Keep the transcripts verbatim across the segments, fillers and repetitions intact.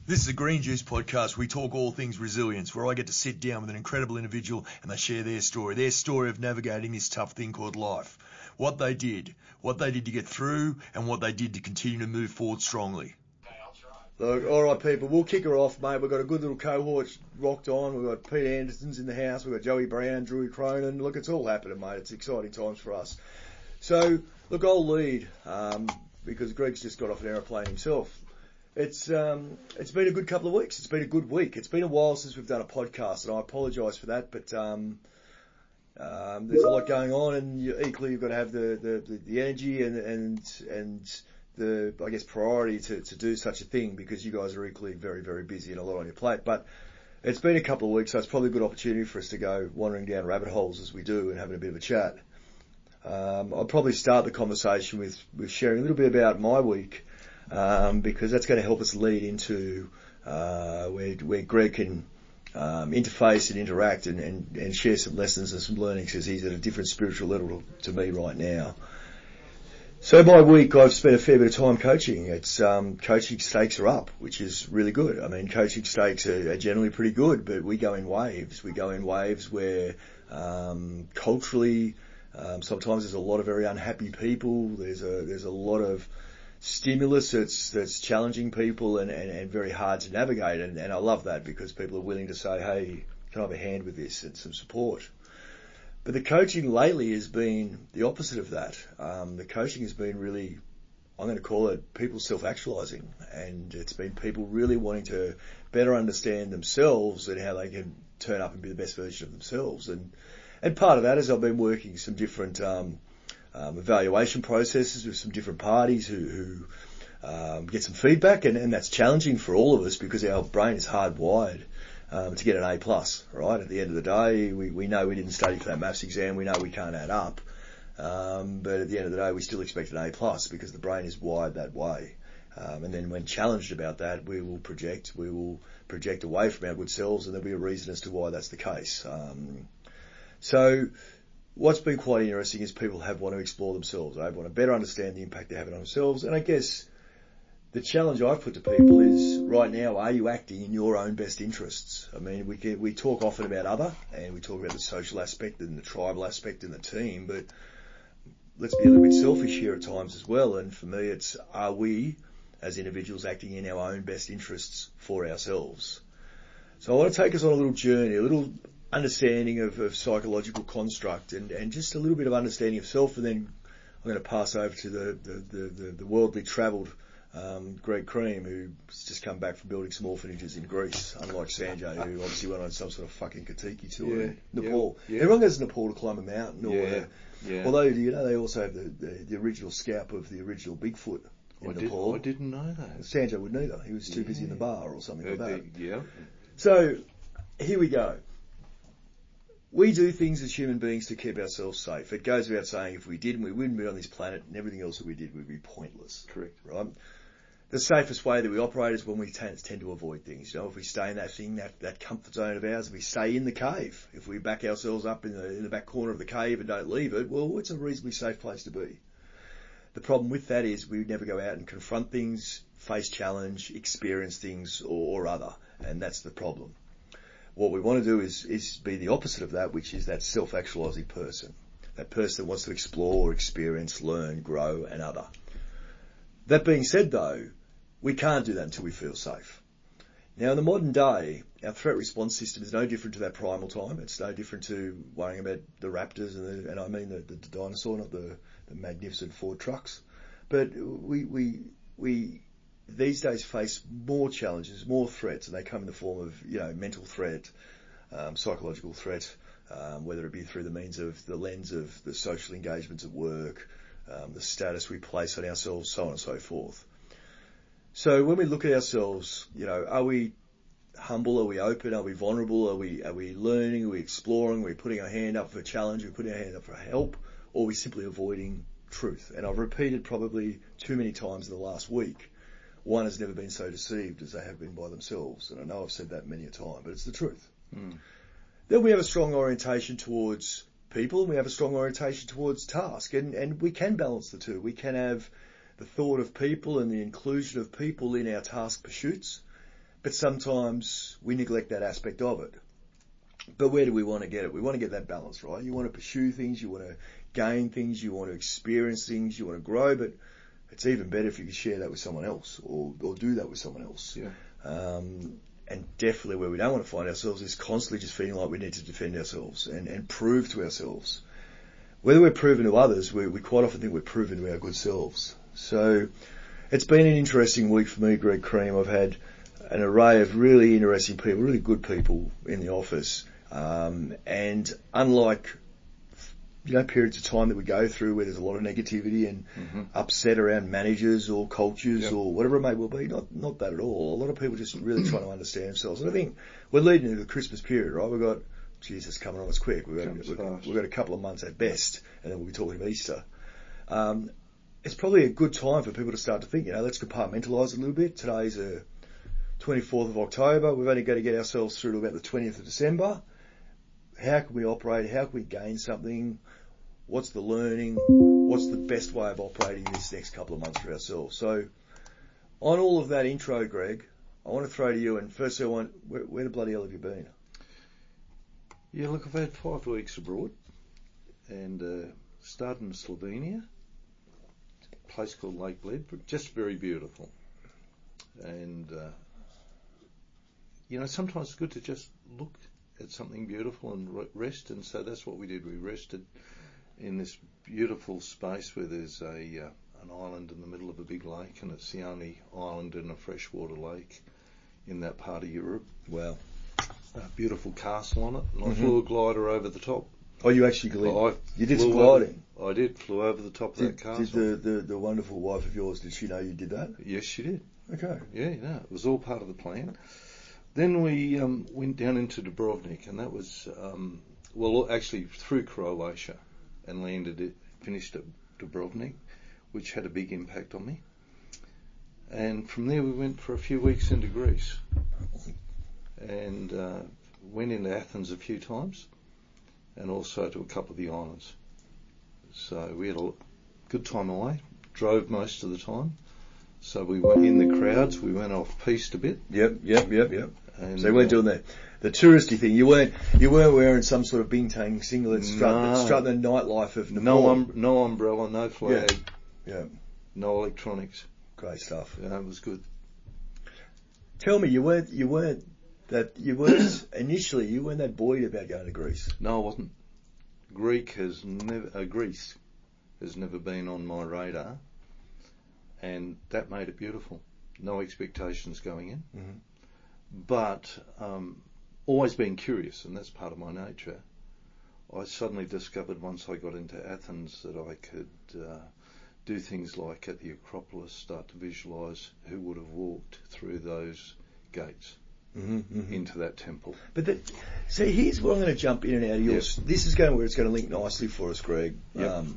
This is a Green Juice podcast. We talk all things resilience, where I get to sit down with an incredible individual and they share their story, their story of navigating this tough thing called life. What they did, what they did to get through, and what they did to continue to move forward strongly. Look, all right, people, we'll kick her off, mate. We've got a good little cohort rocked on. We've got Pete Anderson's in the house. We've got Joey Brown, Drew Cronin. Look, it's all happening, mate. It's exciting times for us. So, look, I'll lead um, because Greg's just got off an aeroplane himself. It's um, it's been a good couple of weeks. It's been a good week. It's been a while since we've done a podcast, and I apologise for that. But um, um, there's a lot going on, and you, equally you've got to have the, the, the, the energy and and and the I guess priority to, to do such a thing, because you guys are equally very very busy and a lot on your plate. But it's been a couple of weeks, so it's probably a good opportunity for us to go wandering down rabbit holes as we do and having a bit of a chat. Um, I'll probably start the conversation with with sharing a little bit about my week. Um, because that's going to help us lead into uh, where, where Greg can um, interface and interact and, and, and share some lessons and some learnings, because he's at a different spiritual level to me right now. So my week, I've spent a fair bit of time coaching. It's um, coaching stakes are up, which is really good. I mean, coaching stakes are, are generally pretty good, but we go in waves. We go in waves where um, culturally, um, sometimes there's a lot of very unhappy people. There's a there's a lot of stimulus that's that's challenging people and, and, and very hard to navigate, and, and I love that, because people are willing to say, hey, can I have a hand with this, and some support. But the coaching lately has been the opposite of that. Um, the coaching has been really, I'm going to call it people self-actualizing, and it's been people really wanting to better understand themselves and how they can turn up and be the best version of themselves. And and part of that is I've been working some different um, Um, evaluation processes with some different parties who, who um, get some feedback, and, and that's challenging for all of us, because our brain is hardwired um, to get an A plus, right? At the end of the day, we, we know we didn't study for that maths exam, we know we can't add up, um, but at the end of the day, we still expect an A plus, because the brain is wired that way. Um, and then when challenged about that, we will project, we will project away from our good selves, and there'll be a reason as to why that's the case. Um, so, What's been quite interesting is people have want to explore themselves. They want to better understand the impact they're having on themselves. And I guess the challenge I've put to people is, right now, are you acting in your own best interests? I mean, we can, we talk often about other, and we talk about the social aspect and the tribal aspect and the team, but let's be a little bit selfish here at times as well. And for me, it's, are we as individuals acting in our own best interests for ourselves? So I want to take us on a little journey, a little understanding of, of psychological construct, and, and just a little bit of understanding of self, and then I'm going to pass over to the, the, the, the, the worldly travelled um, Greg Cream, who's just come back from building some orphanages in Greece, unlike Sanjay, who obviously went on some sort of fucking Katiki tour yeah, in Nepal. Yeah, yeah. Everyone goes to Nepal to climb a mountain, or yeah, yeah. although, you know, they also have the, the, the original scalp of the original Bigfoot in I Nepal. Did, I didn't know that. Sanjay would neither. He was too yeah. busy in the bar or something uh, like that. Yeah. So, here we go. We do things as human beings to keep ourselves safe. It goes without saying, if we didn't, we wouldn't be on this planet, and everything else that we did would be pointless. Correct. Right? The safest way that we operate is when we tend, tend to avoid things. You know, if we stay in that thing, that, that comfort zone of ours, if we stay in the cave, if we back ourselves up in the, in the back corner of the cave and don't leave it, well, it's a reasonably safe place to be. The problem with that is we never go out and confront things, face challenge, experience things, or, or other, and that's the problem. What we want to do is, is be the opposite of that, which is that self-actualizing person. That person that wants to explore, experience, learn, grow, and other. That being said, though, we can't do that until we feel safe. Now, in the modern day, our threat response system is no different to that primal time. It's no different to worrying about the raptors, and, the, and I mean the, the, the dinosaur, not the, the magnificent Ford trucks. But we, we, we, these days face more challenges, more threats, and they come in the form of, you know, mental threat, um, psychological threat, um, whether it be through the means of the lens of the social engagements at work, um, the status we place on ourselves, so on and so forth. So when we look at ourselves, you know, are we humble? Are we open? Are we vulnerable? Are we are we learning? Are we exploring? Are we putting our hand up for a challenge? Are we putting our hand up for help? Or are we simply avoiding truth? And I've repeated probably too many times in the last week, one has never been so deceived as they have been by themselves. And I know I've said that many a time, but it's the truth. Mm. Then we have a strong orientation towards people, and we have a strong orientation towards task. And, and we can balance the two. We can have the thought of people and the inclusion of people in our task pursuits, but sometimes we neglect that aspect of it. But where do we want to get it? We want to get that balance, right? You want to pursue things, you want to gain things, you want to experience things, you want to grow, but it's even better if you can share that with someone else or, or do that with someone else. Yeah. Um, and definitely where we don't want to find ourselves is constantly just feeling like we need to defend ourselves and, and prove to ourselves. Whether we're proven to others, we, we quite often think we're proven to our good selves. So it's been an interesting week for me, Greg Cream. I've had an array of really interesting people, really good people in the office. Um, and unlike, you know, periods of time that we go through where there's a lot of negativity and mm-hmm. upset around managers or cultures yep. or whatever it may well be, not not that at all. A lot of people just really trying to understand themselves. And I think we're leading into the Christmas period, right? We've got, geez, it's coming on us quick. We've got, we've, we've got a couple of months at best, and then we'll be talking about Easter. Um, it's probably a good time for people to start to think, you know, let's compartmentalise a little bit. Today's a twenty-fourth of October. We've only got to get ourselves through to about the twentieth of December. How can we operate? How can we gain something? What's the learning? What's the best way of operating this next couple of months for ourselves? So, on all of that intro, Greg, I want to throw to you, and firstly I want, where, where the bloody hell have you been? Yeah, look, I've had five weeks abroad, and uh, started in Slovenia, a place called Lake Bled, just very beautiful. And, uh, you know, sometimes it's good to just look at something beautiful and rest, and so that's what we did. We rested in this beautiful space where there's a uh, an island in the middle of a big lake, and it's the only island in a freshwater lake in that part of Europe. Wow. A beautiful castle on it, and I mm-hmm. flew a glider over the top. Oh, you actually glided? You did some gliding? Over, I did, flew over the top of did, that castle. Did the, the, the wonderful wife of yours, did she know you did that? Yes, she did. Okay. Yeah, yeah, it was all part of the plan. Then we um, went down into Dubrovnik, and that was, um, well, actually through Croatia, and landed it, finished at Dubrovnik, which had a big impact on me. And from there we went for a few weeks into Greece, and uh, went into Athens a few times, and also to a couple of the islands. So we had a good time away, drove most of the time. So we went in the crowds, we went off piste a bit. Yep, yep, yep, yep. And, so you weren't uh, doing the, the touristy thing. You weren't you weren't wearing some sort of bintang singlet, strutting, no, strutting the nightlife of Nepal. No, um, no umbrella, no flag, yeah. yeah, no electronics. Great stuff. Yeah, it was good. Tell me, you weren't you weren't that you weren't initially you weren't that buoyed about going to Greece. No, I wasn't. Greek has never uh, Greece has never been on my radar, and that made it beautiful. No expectations going in. Mm-hmm. But um, always being curious, and that's part of my nature. I suddenly discovered once I got into Athens that I could uh, do things like at the Acropolis start to visualise who would have walked through those gates mm-hmm, mm-hmm. into that temple. But the, so here's where I'm going to jump in and out of yours. Yep. This is going where it's going to link nicely for us, Greg. Yep. Um,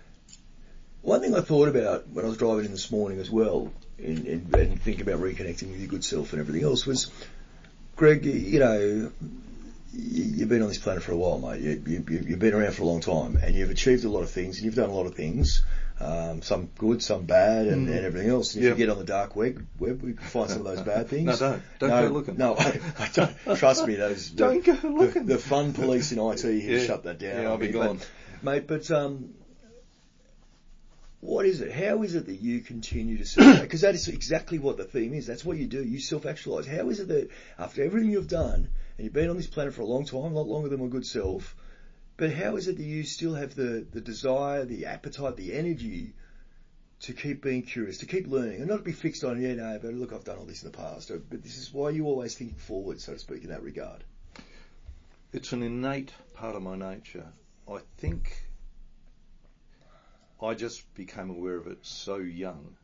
one thing I thought about when I was driving in this morning as well, in, in, and thinking about reconnecting with your good self and everything else, was, Greg, you, you know, you, you've been on this planet for a while, mate. You, you, you've been around for a long time, and you've achieved a lot of things, and you've done a lot of things, um, some good, some bad, and, mm. and everything else. And if yep. you get on the dark web, web, we can find some of those bad things. No, don't. Don't no, go looking. No, I, I don't. Trust me, those. Don't the, go looking. The, the fun police in I T have yeah. shut that down. Yeah, I'll be gone. But, mate, but um, what is it? How is it that you continue to self? Because that is exactly what the theme is. That's what you do. You self-actualize. How is it that after everything you've done, and you've been on this planet for a long time, a lot longer than my good self, but how is it that you still have the, the desire, the appetite, the energy to keep being curious, to keep learning, and not to be fixed on, yeah, no, but look, I've done all this in the past. But this is why you always thinking forward, so to speak, in that regard. It's an innate part of my nature. I think I just became aware of it so young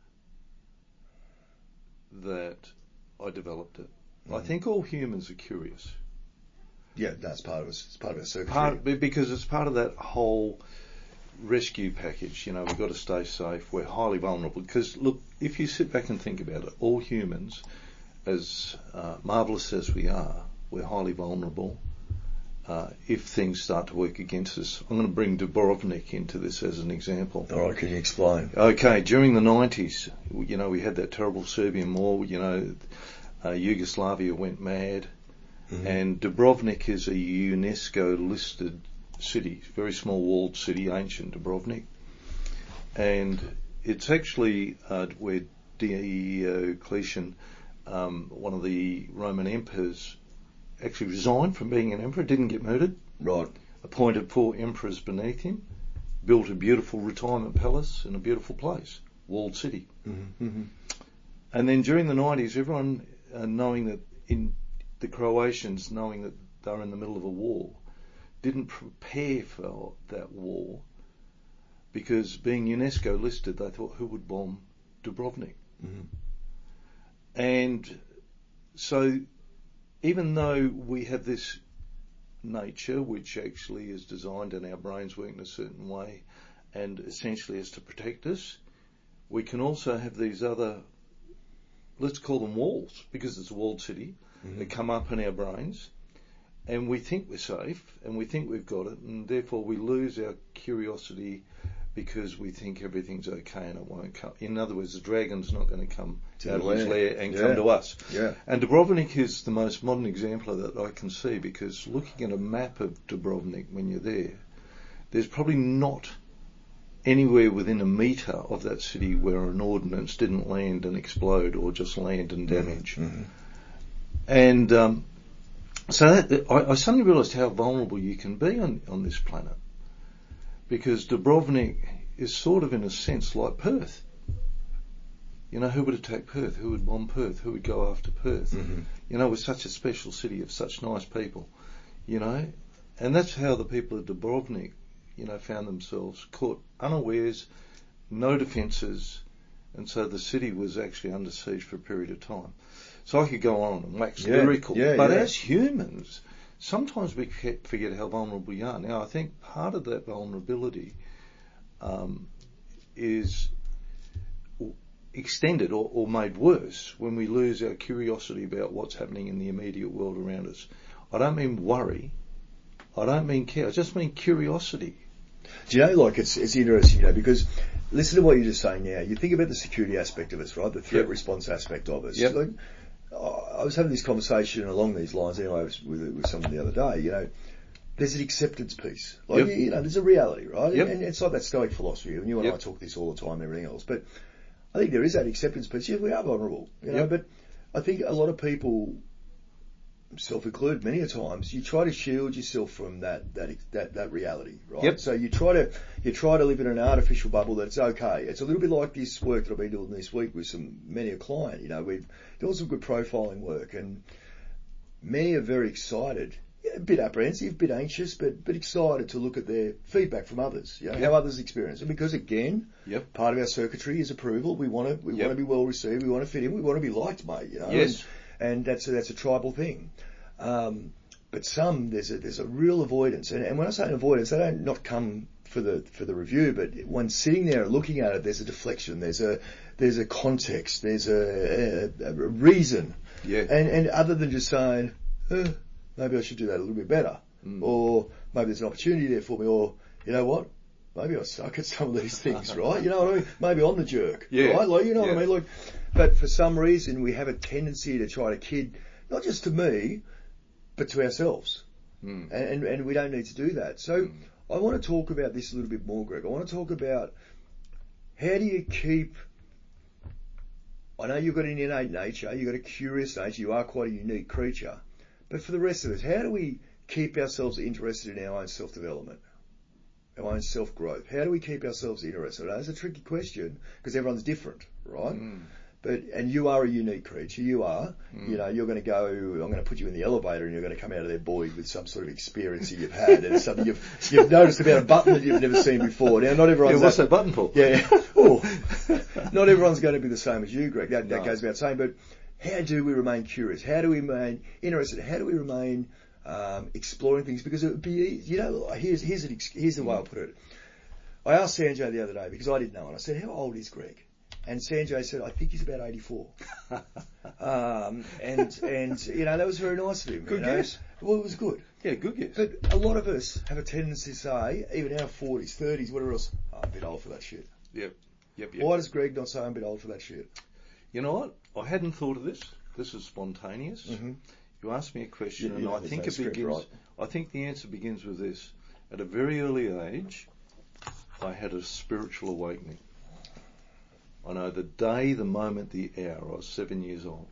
that I developed it. Mm. I think all humans are curious. Yeah, that's part of us. It's part of our circuitry. Part, because it's part of that whole rescue package. You know, we've got to stay safe. We're highly vulnerable. Because, look, if you sit back and think about it, all humans, as uh, marvellous as we are, we're highly vulnerable. Uh, if things start to work against us. I'm going to bring Dubrovnik into this as an example. All right, can you explain? Okay, during the nineties, you know, we had that terrible Serbian war, you know, uh, Yugoslavia went mad, Mm-hmm. and Dubrovnik is a UNESCO-listed city, very small walled city, ancient Dubrovnik, and it's actually uh, where Diocletian, um, one of the Roman emperors, actually resigned from being an emperor, didn't get murdered, Right. appointed four emperors beneath him, built a beautiful retirement palace in a beautiful place, walled city. Mm-hmm. Mm-hmm. And then during the nineties, everyone uh, knowing that in the Croatians, knowing that they're in the middle of a war, didn't prepare for that war because being UNESCO listed, they thought, who would bomb Dubrovnik? Mm-hmm. And so even though we have this nature which actually is designed and our brains work in a certain way and essentially is to protect us, we can also have these other, let's call them walls, because it's a walled city, mm-hmm. that come up in our brains, and we think we're safe and we think we've got it, and therefore we lose our curiosity because we think everything's okay and it won't come. In other words, the dragon's not going to come To out of the his lair. lair and Yeah. come to us. Yeah. And Dubrovnik is the most modern example of that I can see, because looking at a map of Dubrovnik when you're there, there's probably not anywhere within a metre of that city where an ordnance didn't land and explode or just land and damage. Mm-hmm. And um, so that, I, I suddenly realised how vulnerable you can be on, on this planet, because Dubrovnik is sort of in a sense like Perth. You know, who would attack Perth? Who would bomb Perth? Who would go after Perth? Mm-hmm. You know, we're such a special city of such nice people, you know, and that's how the people of Dubrovnik, you know, found themselves caught unawares, no defences, and so the city was actually under siege for a period of time. So I could go on and wax Yeah, lyrical, yeah, but yeah. as humans, sometimes we forget how vulnerable we are. Now, I think part of that vulnerability um, is extended or, or made worse when we lose our curiosity about what's happening in the immediate world around us. I don't mean worry. I don't mean care. I just mean curiosity. Do you know, like, it's it's interesting, you know, because listen to what you're just saying now. You think about the security aspect of us, right? The threat Yep. response aspect of us. Yep. Like, I was having this conversation along these lines anyway with, with someone the other day, you know. There's an acceptance piece. Like, Yep. you know, there's a reality, right? Yep. And it's like that Stoic philosophy, and you and Yep. I talk this all the time and everything else. But I think there is that acceptance piece. Yeah, we are vulnerable, you know, Yep. but I think a lot of people, self-included many a times, you try to shield yourself from that that that, that reality, right? Yep. So you try to you try to live in an artificial bubble that's okay. It's a little bit like this work that I've been doing this week with some many a client. You know, we've done some good profiling work, and many are very excited, yeah, a bit apprehensive, a bit anxious, but but excited to look at their feedback from others. You know, Yep. how others experience it, because again, Yep. part of our circuitry is approval. We want to we Yep. want to be well received. We want to fit in. We want to be liked, mate. You know. Yes. And, and that's a, that's a tribal thing. Um, but some there's a there's a real avoidance, and, and when I say an avoidance, they don't not come for the for the review, but when sitting there and looking at it, there's a deflection. There's a there's a context. There's a, a, a reason. Yeah. And and other than just saying, eh, maybe I should do that a little bit better, Mm. or maybe there's an opportunity there for me, or you know what, maybe I suck at some of these things, right? You know what I mean? Maybe I'm the jerk, Yeah. right? Like, you know Yeah. what I mean? Like, but for some reason we have a tendency to try to kid, not just to me, but to ourselves, Mm. and, and and we don't need to do that. So Mm. I want to talk about this a little bit more, Greg. I want to talk about how do you keep. I know you've got an innate nature, you've got a curious nature, you are quite a unique creature. But for the rest of us, how do we keep ourselves interested in our own self-development, our own self-growth? How do we keep ourselves interested? Now, that's a tricky question because everyone's different, right? Mm. But and you are a unique creature. You are. Mm. You know, you're going to go. I'm going to put you in the elevator, and you're going to come out of there buoyed with some sort of experience that you've had, and something you've you've noticed about a button that you've never seen before. Now, not everyone's Yeah, what's that, that button for? yeah. Oh, not everyone's going to be the same as you, Greg. That, that No. goes without saying. But how do we remain curious? How do we remain interested? How do we remain um, exploring things? Because it would be, you know, here's here's an, here's the way I'll put it. I asked Sanjay the other day because I didn't know, and I said, "How old is Greg?" And Sanjay said, "I think he's about eighty-four." um, and and you know, that was very nice of him. Good you know? guess. Well, it was good. Yeah, good guess. But a lot of us have a tendency to say, even in our forties, thirties, whatever else, oh, I'm a bit old for that shit. Yep. Yep. Yep. Why does Greg not say I'm a bit old for that shit? You know what? I hadn't thought of this This is spontaneous. Mm-hmm. You ask me a question, You- and you know, I there's think no it script, begins. right? I think the answer begins with this. At a very early age, I had a spiritual awakening. I know the day, the moment, the hour. I was seven years old.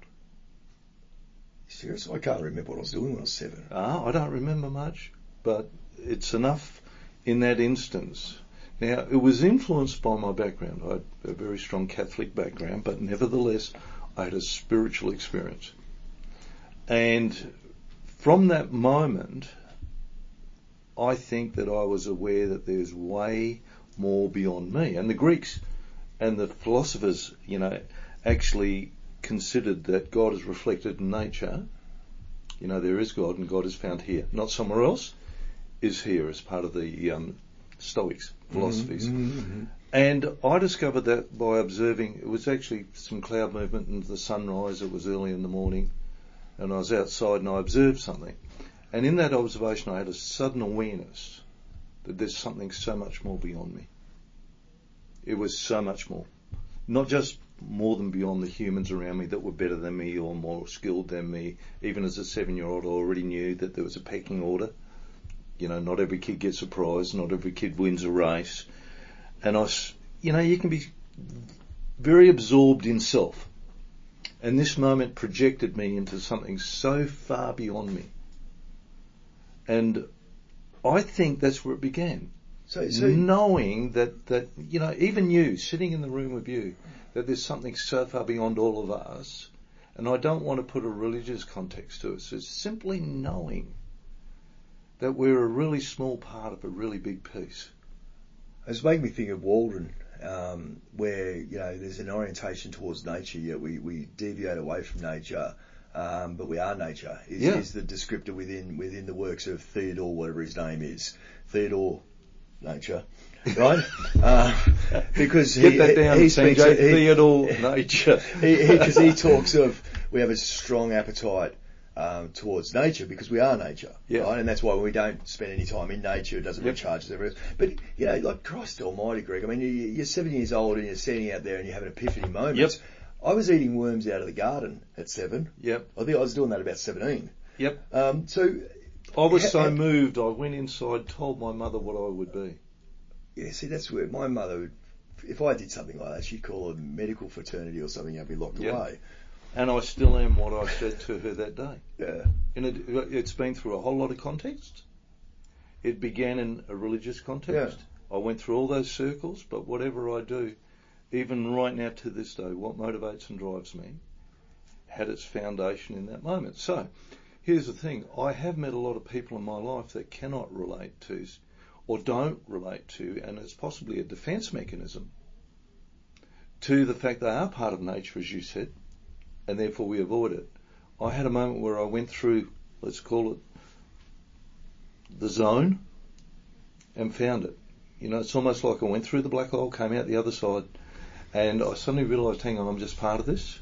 Serious? I can't remember what I was doing when I was seven. Ah, I don't remember much, but it's enough in that instance. Now, it was influenced by my background. I had a very strong Catholic background, but nevertheless, I had a spiritual experience. And from that moment, I think that I was aware that there's way more beyond me. And the Greeks and the philosophers, you know, actually considered that God is reflected in nature. You know, there is God and God is found here, not somewhere else, is here as part of the um, Stoics philosophies. Mm-hmm. And I discovered that by observing, it was actually some cloud movement and the sunrise, it was early in the morning, and I was outside and I observed something. And in that observation I had a sudden awareness that there's something so much more beyond me. It was so much more. Not just more than beyond the humans around me that were better than me or more skilled than me. Even as a seven-year-old I already knew that there was a pecking order. You know, not every kid gets a prize, not every kid wins a race. And I, you know, you can be very absorbed in self. And this moment projected me into something so far beyond me. And I think that's where it began. So, so Knowing that, that, you know, even you, sitting in the room with you, that there's something so far beyond all of us. And I don't want to put a religious context to it. So it's simply knowing that we're a really small part of a really big piece. it's making me think of Waldron, um, where, you know, there's an orientation towards nature, yet we, we deviate away from nature, um, but we are nature, is, Yeah. is the descriptor within within the works of Theodore, whatever his name is. Theodore Nature, right? uh, because Get he, that down, he Saint speaks, J. he, Theodore Nature. Because he, he, he talks of, we have a strong appetite um, towards nature because we are nature, Yeah. right? And that's why we don't spend any time in nature. It doesn't Yep. recharge us. Everywhere. But, you know, like Christ almighty, Greg, I mean, you, you're seven years old and you're standing out there and you have an epiphany moment. Yep. I was eating worms out of the garden at seven. Yep. I think I was doing that about seventeen. Yep. Um, so, I was ha- so ha- moved, I went inside, told my mother what I would be. yeah, see, that's where my mother would, if I did something like that, she'd call a medical fraternity or something, I'd be locked Yep. away. And I still am what I said to her that day. Yeah. And it, it's been through a whole lot of contexts. It began in a religious context. I went through all those circles, but whatever I do, even right now to this day, what motivates and drives me had its foundation in that moment. So, here's the thing. I have met a lot of people in my life that cannot relate to, or don't relate to, and it's possibly a defence mechanism to the fact they are part of nature, as you said, and therefore we avoid it. I had a moment where I went through, let's call it, the zone, and found it. You know, it's almost like I went through the black hole, came out the other side, and I suddenly realised, hang on, I'm just part of this.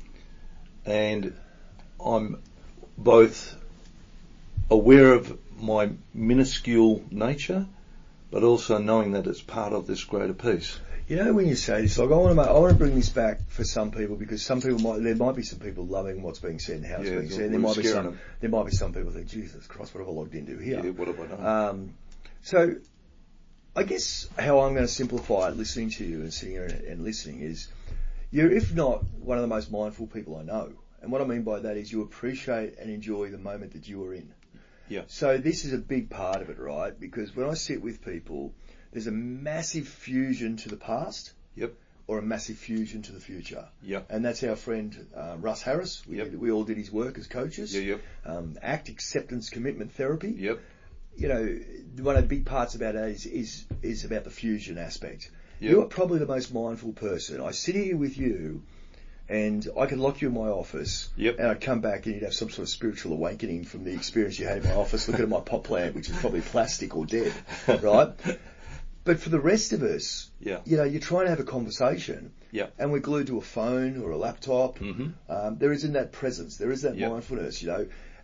And I'm both aware of my minuscule nature, but also knowing that it's part of this greater piece. You know, when you say this, like I want to, make, I want to bring this back for some people because some people might, there might be some people loving what's being said and how it's Yeah, being it's said. all- There might we're be scaring some, them. there might be some people think, Jesus Christ, what have I logged into here? Yeah, what have I done? Um, so, I guess how I'm going to simplify it, listening to you and sitting here and, and listening, is you're, if not, one of the most mindful people I know. And what I mean by that is you appreciate and enjoy the moment that you are in. Yeah. So this is a big part of it, right? Because when I sit with people, there's a massive fusion to the past. Yep. Or a massive fusion to the future. Yep. And that's our friend uh, Russ Harris. We, Yep. did, we all did his work as coaches. Yeah, yep. Um, ACT, acceptance, commitment therapy. Yep. You know, one of the big parts about it is is, is about the fusion aspect. Yep. You are probably the most mindful person. I sit here with you, and I could lock you in my office, Yep. and I'd come back and you'd have some sort of spiritual awakening from the experience you had in my office, looking at my pot plant, which is probably plastic or dead, right? But for the rest of us, Yeah. you know, you're trying to have a conversation, Yeah. and we're glued to a phone or a laptop. Mm-hmm. Um, there isn't that presence. There is that Yep. mindfulness, you know.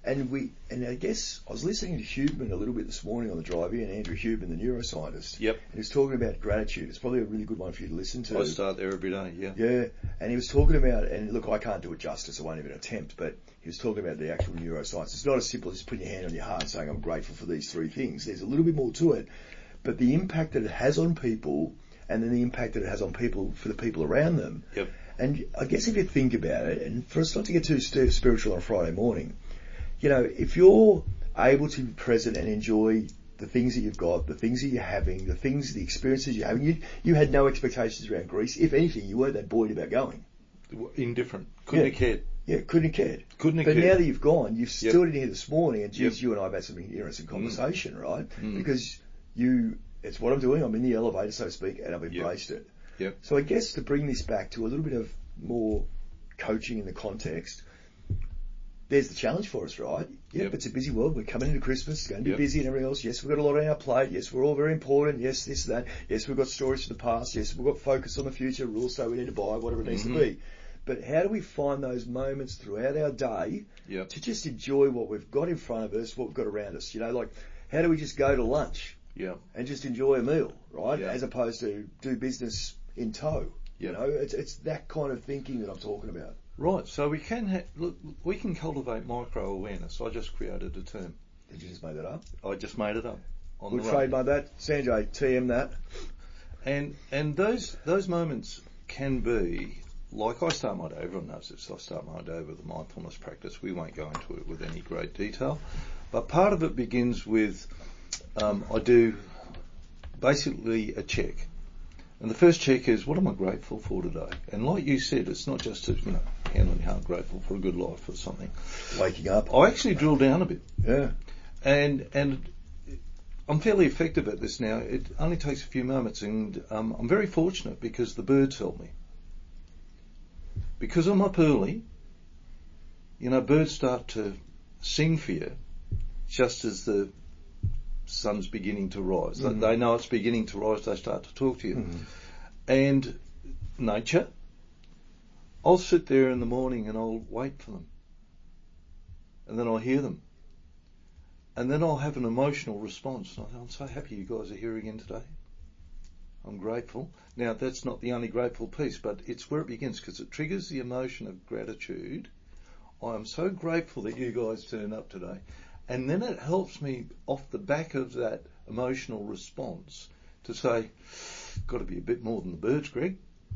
And we, and I guess I was listening to Huberman a little bit this morning on the drive here, and Andrew Huberman, the neuroscientist. Yep. And he was talking about gratitude. It's probably a really good one for you to listen to. I start there every day, yeah. Yeah. And he was talking about, and look, I can't do it justice, I won't even attempt, but he was talking about the actual neuroscience. It's not as simple as just putting your hand on your heart and saying, I'm grateful for these three things. There's a little bit more to it. But the impact that it has on people, and then the impact that it has on people for the people around them. Yep. And I guess if you think about it, and for us not to get too st- spiritual on a Friday morning, you know, if you're able to be present and enjoy the things that you've got, the things that you're having, the things, the experiences you're having, you, you had no expectations around Greece. If anything, you weren't that buoyed about going. Indifferent. Couldn't yeah. have cared. Yeah, couldn't have cared. Couldn't have but cared. now that you've gone, you've Yep. stood in here this morning, and geez, Yep. you and I have had some interesting conversation, mm. right? Mm. Because you, it's what I'm doing. I'm in the elevator, so to speak, and I've embraced Yep. it. Yep. So I guess to bring this back to a little bit of more coaching in the context, there's the challenge for us, right? Yep, Yep. it's a busy world. We're coming into Christmas. It's going to be Yep. busy and everything else. Yes, we've got a lot on our plate. Yes, we're all very important. Yes, this, that. Yes, we've got stories from the past. Yes, we've got focus on the future. Rules say we need to buy, whatever it needs Mm-hmm. to be. But how do we find those moments throughout our day Yep. to just enjoy what we've got in front of us, what we've got around us? You know, like, how do we just go to lunch Yeah. and just enjoy a meal, right? Yeah. As opposed to do business in tow. Yeah. You know, it's it's that kind of thinking that I'm talking about. Right. So we can ha- look. We can cultivate micro awareness. I just created a term. Did you just make that up? I just made it up. On We'll the trademark that. Sanjay, T M that. And and those those moments can be like I start my day. Everyone knows this. I start my day with a mindfulness practice. We won't go into it with any great detail, but part of it begins with um, I do basically a check. And the first check is, what am I grateful for today? And like you said, it's not just to, you know, hand on your heart, grateful for a good life or something. Waking up. I actually drill down a bit. Yeah. And and I'm fairly effective at this now. It only takes a few moments, and um, I'm very fortunate because the birds help me. Because I'm up early, you know, birds start to sing for you just as the sun's beginning to rise. Mm-hmm. They know it's beginning to rise, they start to talk to you. Mm-hmm. And nature, I'll sit there in the morning and I'll wait for them. And then I'll hear them. And then I'll have an emotional response. And I'm so happy you guys are here again today. I'm grateful. Now, that's not the only grateful piece, but it's where it begins because it triggers the emotion of gratitude. I am so grateful that you guys turned up today. And then it helps me off the back of that emotional response to say, got to be a bit more than the birds, Greg.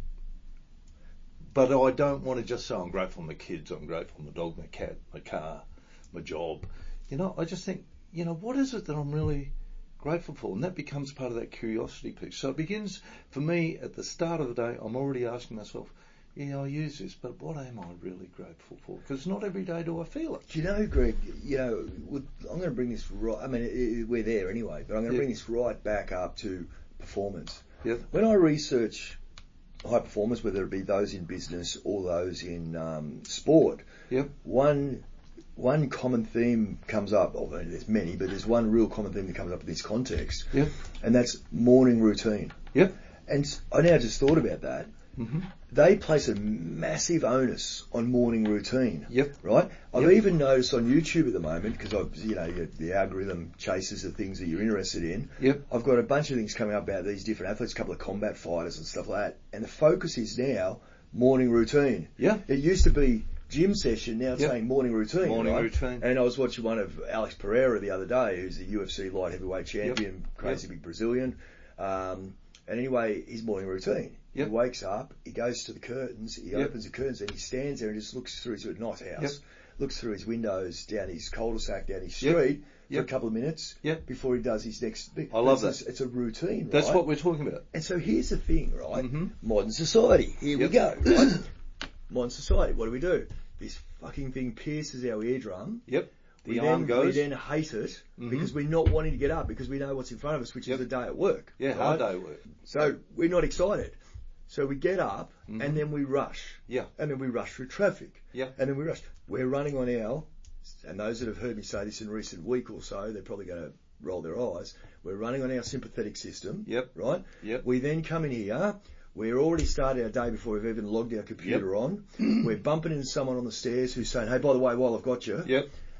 But I don't want to just say I'm grateful for my kids, I'm grateful for my dog, my cat, my car, my job. You know, I just think, you know, what is it that I'm really grateful for? And that becomes part of that curiosity piece. So it begins, for me, at the start of the day, I'm already asking myself, yeah, I use this, but what am I really grateful for? Because not every day do I feel it. Do you know, Greg, you know, I'm going to bring this right, I mean, it, it, we're there anyway, but I'm going to yep. bring this right back up to performance. Yep. When I research high performers, whether it be those in business or those in um, sport, yep. one one common theme comes up, although there's many, but there's one real common theme that comes up in this context, yep. and that's morning routine. Yep. And I now just thought about that. Mm-hmm. They place a massive onus on morning routine. Yep. Right? I've Yep. even noticed on YouTube at the moment, because I've, you know, the algorithm chases the things that you're interested in. Yep. I've got a bunch of things coming up about these different athletes, a couple of combat fighters and stuff like that. And the focus is now morning routine. Yeah. It used to be gym session, now it's Yep. saying morning routine. Morning right? routine. And I was watching one of Alex Pereira the other day, who's the U F C light heavyweight champion, Yep. crazy Yep. big Brazilian. Um, and anyway, his morning routine. Yep. He wakes up, he goes to the curtains, he Yep. opens the curtains, and he stands there and just looks through his not house, Yep. looks through his windows down his cul-de-sac, down his Yep. street for Yep. a couple of minutes Yep. before he does his next thing. I love it's, that. It's a routine, right? That's what we're talking about. And so here's the thing, right? Mm-hmm. Modern society. Here Yep. we go, right? Modern society. What do we do? This fucking thing pierces our eardrum. Yep. The We arm then, goes. we then hate it Mm-hmm. because we're not wanting to get up because we know what's in front of us, which Yep. is the day at work. Yeah, right? hard day work. So we're not excited. So we get up Mm-hmm. and then we rush. Yeah. And then we rush through traffic. Yeah. And then we rush. We're running on our, and those that have heard me say this in recent week or so, they're probably going to roll their eyes. We're running on our sympathetic system. Yep. Right? Yep. We then come in here. We're already started our day before we've even logged our computer Yep. on. We're bumping into someone on the stairs who's saying, hey, by the way, while I've got you. Yep.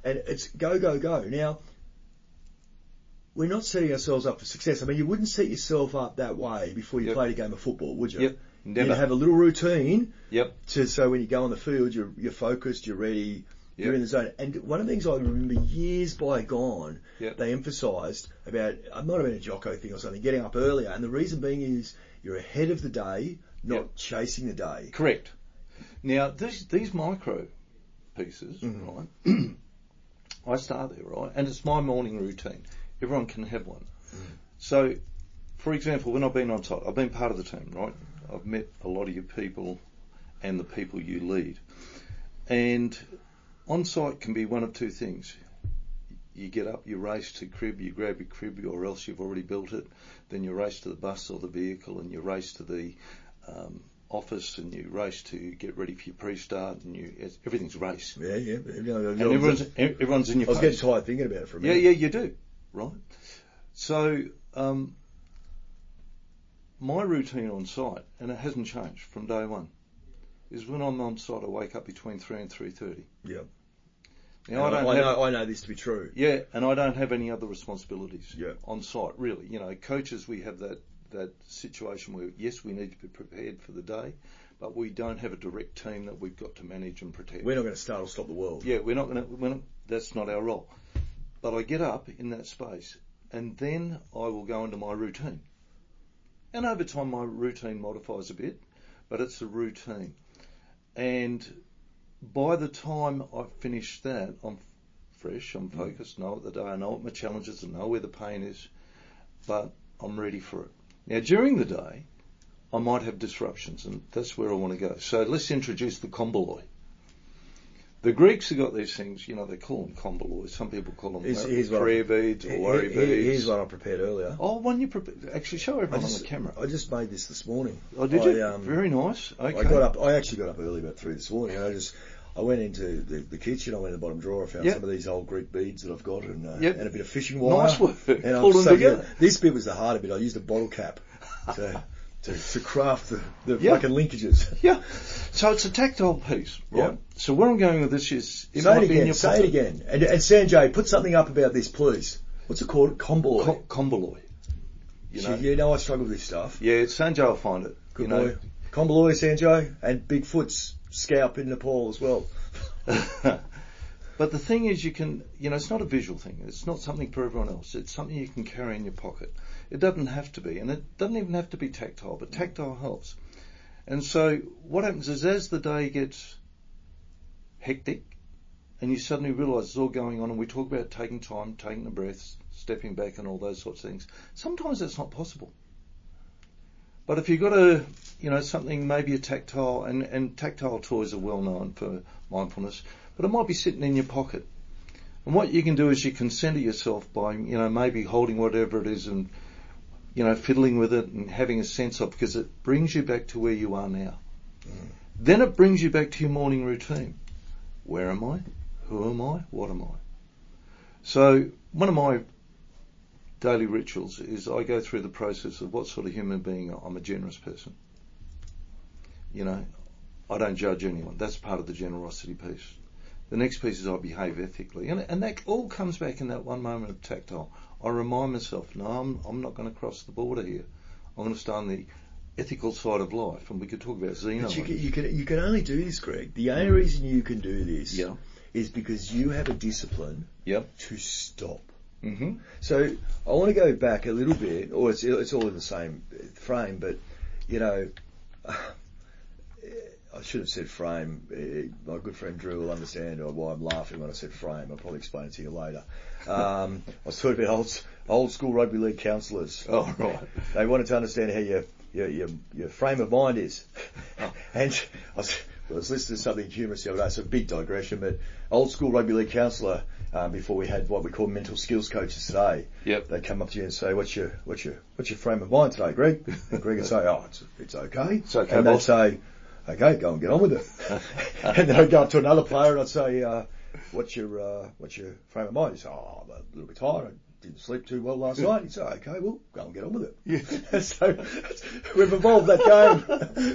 And it's go, go, go. Now, we're not setting ourselves up for success. I mean, you wouldn't set yourself up that way before you Yep. played a game of football, would you? Yep. Never. You'd have a little routine. Yep. To, so when you go on the field, you're, you're focused, you're ready, Yep. you're in the zone. And one of the things I remember years bygone, Yep. they emphasised about, it might have been a Jocko thing or something, getting up earlier. And the reason being is you're ahead of the day, not Yep. chasing the day. Correct. Now, this, these micro pieces, Mhm. right, I start there, right, and it's my morning routine. Everyone can have one. Mm. So, for example, when I've been on site, I've been part of the team, right? I've met a lot of your people and the people you lead. And on site can be one of two things. You get up, you race to crib, you grab your crib, or else you've already built it. Then you race to the bus or the vehicle, and you race to the um, office, and you race to get ready for your pre-start, and you it's, everything's race. Yeah, yeah. You know, And everyone's, everyone's in your I was face. getting tired thinking about it for a Yeah, minute. yeah, you do, right? So, um, my routine on site, and it hasn't changed from day one, is when I'm on site, I wake up between three and three thirty. Yeah. Now, I I, don't I, have, know, I know this to be true. yeah, and I don't have any other responsibilities Yeah. on site, really. You know, coaches, we have that, that situation where, yes, we need to be prepared for the day, but we don't have a direct team that we've got to manage and protect. We're not going to start or stop the world. Yeah, we're not going to, that's not our role. But I get up in that space, and then I will go into my routine. And over time, my routine modifies a bit, but it's a routine. And by the time I finish that, I'm fresh, I'm focused, know what the day, I know what my challenges, I know where the pain is, but I'm ready for it. Now, during the day, I might have disruptions, and that's where I want to go. So let's introduce the komboloi. The Greeks have got these things, you know, they call them komboloi. Some people call them Here's- here's what prayer I- beads or Here- worry here- beads. Here's what I prepared earlier. Oh, one you pre- actually show I everyone just, on the camera. I just made this this morning. Oh, did I, you? um, Very nice. Okay. I got up. I actually got up early, about three this morning. And I just, I went into the, the kitchen. I went in the bottom drawer. I found Yep. some of these old Greek beads that I've got, and uh, Yep. and a bit of fishing wire. Nice work. And I'm Pulled them so- together. yeah, this bit was the harder bit. I used a bottle cap to to, to craft the, the Yeah. fucking linkages. Yeah. So it's a tactile piece, right? Yeah. So where I'm going with this is, it Say might it be in again. your Say pocket. it again. And, and Sanjay, put something up about this, please. What's it called? Komboloi. Co- komboloi. You know? You, you know I struggle with this stuff. Yeah, it's Sanjay will find it. Good you know. boy. Komboloi, Sanjay, and Bigfoot's scalp in Nepal as well. But the thing is, you can, you know, it's not a visual thing. It's not something for everyone else. It's something you can carry in your pocket. It doesn't have to be, and it doesn't even have to be tactile, but tactile helps. And so what happens is, as the day gets hectic, and you suddenly realise it's all going on, and we talk about taking time, taking the breaths, stepping back, and all those sorts of things. Sometimes that's not possible. But if you've got a, you know, something, maybe a tactile, and, and tactile toys are well known for mindfulness, but it might be sitting in your pocket. And what you can do is you can center yourself by, you know, maybe holding whatever it is and, you know, fiddling with it and having a sense of, because it brings you back to where you are now. Mm. Then it brings you back to your morning routine. Where am I? Who am I? What am I? So one of my daily rituals is I go through the process of what sort of human being I'm. A generous person. You know, I don't judge anyone. That's part of the generosity piece. The next piece is I behave ethically. And, and that all comes back in that one moment of tactile. I remind myself, no, I'm, I'm not going to cross the border here. I'm going to stay on the ethical side of life. And we could talk about Zeno. But you can, you can you can only do this, Greg. The only reason you can do this Yeah. is because you have a discipline Yep. to stop. Mm-hmm. So I want to go back a little bit, or it's it's all in the same frame, but you know, I should have said frame. My good friend Drew will understand why I'm laughing when I said frame. I'll probably explain it to you later. Um, I was talking about old old school rugby league counsellors. Oh, right. They wanted to understand how your your your, your frame of mind is, Oh. and I was, I was listening to something humorous the other day. It's a big digression, but old school rugby league counsellor. Um, before we had what we call mental skills coaches today, Yep. they come up to you and say, "What's your what's your what's your frame of mind today, Greg?" And Greg would say, "Oh, it's it's okay." It's okay, and they'd boss. say, "Okay, go and get on with it." And then I'd go up to another player and I'd say, uh, "What's your uh, what's your frame of mind?" He'd say, "Oh, I'm a little bit tired. I didn't sleep too well last night." He'd say, "Okay, well, go and get on with it." Yeah. So we've evolved that game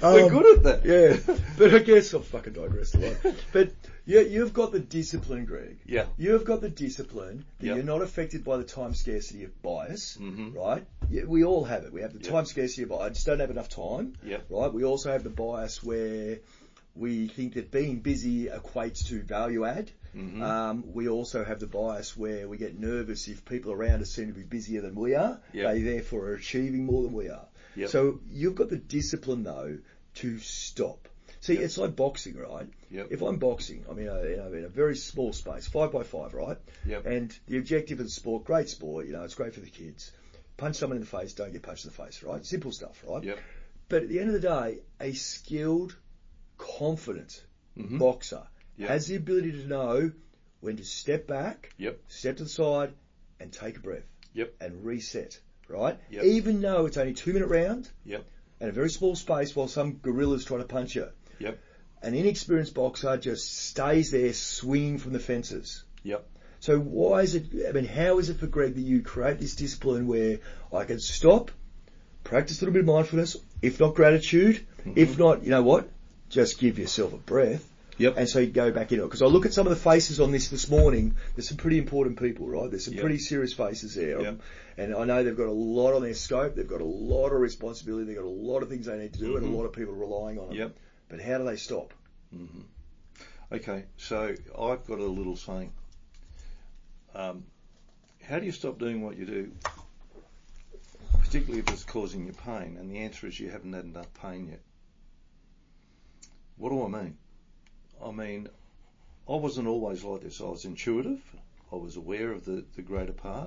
We're Um, good at that. Yeah, but I guess I'll fucking digress a lot. But yeah, you've got the discipline, Greg. Yeah. You've got the discipline that Yep. you're not affected by the time scarcity of bias, Mhm. right? Yeah, we all have it. We have the Yep. time scarcity of bias. I just don't have enough time, Yep. right? We also have the bias where we think that being busy equates to value add. Mhm. Um, we also have the bias where we get nervous if people around us seem to be busier than we are. Yep. They therefore are achieving more than we are. Yep. So you've got the discipline though to stop. See, Yep. it's like boxing, right? Yep. If I'm boxing, I'm in a, you know, in a very small space, five by five, right? Yep. And the objective of the sport, great sport, you know, it's great for the kids. Punch someone in the face, don't get punched in the face, right? Simple stuff, right? Yep. But at the end of the day, a skilled, confident Mhm. boxer Yep. has the ability to know when to step back, Yep. step to the side, and take a breath. Yep. And reset, right? Yep. Even though it's only a two minute round Yep. and a very small space while some gorilla's trying to punch you. Yep. An inexperienced boxer just stays there swinging from the fences. Yep. So why is it, I mean, how is it for Greg that you create this discipline where I can stop, practice a little bit of mindfulness, if not gratitude, Mm-hmm. if not, you know what, just give yourself a breath. Yep. And so you go back into it. Because I look at some of the faces on this this morning, there's some pretty important people, right? There's some Yep. pretty serious faces there. Yep. And I know they've got a lot on their scope, they've got a lot of responsibility, they've got a lot of things they need to do, and a Mhm. lot of people relying on them. Yep. But how do they stop? hmm Okay, so I've got a little saying. Um, how do you stop doing what you do, particularly if it's causing you pain? And the answer is you haven't had enough pain yet. What do I mean? I mean, I wasn't always like this. I was intuitive. I was aware of the, the greater part.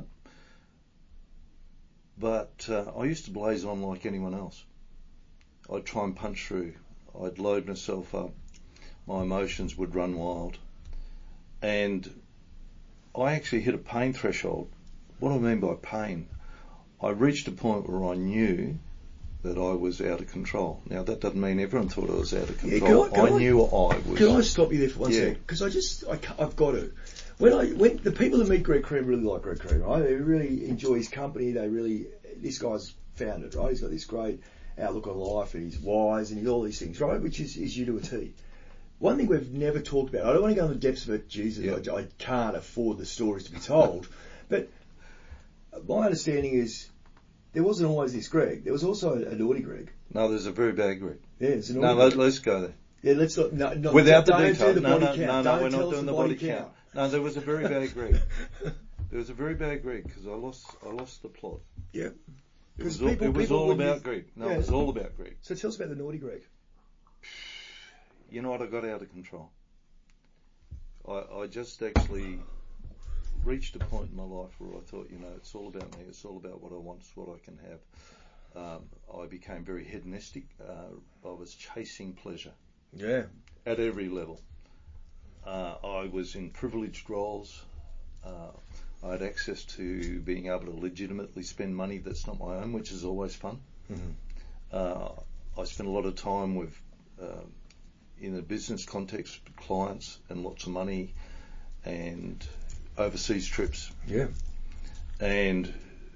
But uh, I used to blaze on like anyone else. I'd try and punch through. I'd load myself up. My emotions would run wild. And I actually hit a pain threshold. What do I mean by pain? I reached a point where I knew that I was out of control. Now, that doesn't mean everyone thought I was out of Yeah, control. can I- can I, I- knew I was. Can I stop you there for one Yeah. second? Because I just, I, ca- I've got to. When I, when the people that meet Greg Cream really like Greg Cream, right? They really enjoy his company. They really, this guy's found it, right? He's got this great outlook on life, and he's wise, and he's all these things, right? Which is, is you to a T. One thing we've never talked about. I don't want to go into the depths of it. Jesus, Yeah. I, I can't afford the stories to be told. But my understanding is there wasn't always this Greg. There was also a, a naughty Greg. No, there's a very bad Greg. Yeah, there's a No, naughty let, Greg. let's go there. Yeah, let's not. No, no, Without the don't detail. do the No, body no, count. no, no, Don't we're tell not us doing the body count. No, there was a very bad Greg. There was a very bad Greg because I lost, I lost the plot. Yeah. It Because was all, people, it was people all when about you- Greg. No, yeah. it was all about Greg. So tell us about the naughty Greg. You know what? I got out of control. I, I just actually reached a point in my life where I thought, you know, it's all about me. It's all about what I want. It's what I can have. Um, I became very hedonistic. Uh, I was chasing pleasure Yeah. at every level. Uh, I was in privileged roles. Uh, I had access to being able to legitimately spend money that's not my own, which is always fun. Mhm. Uh, I spent a lot of time with, uh, in a business context, with clients and lots of money and overseas trips. Yeah. And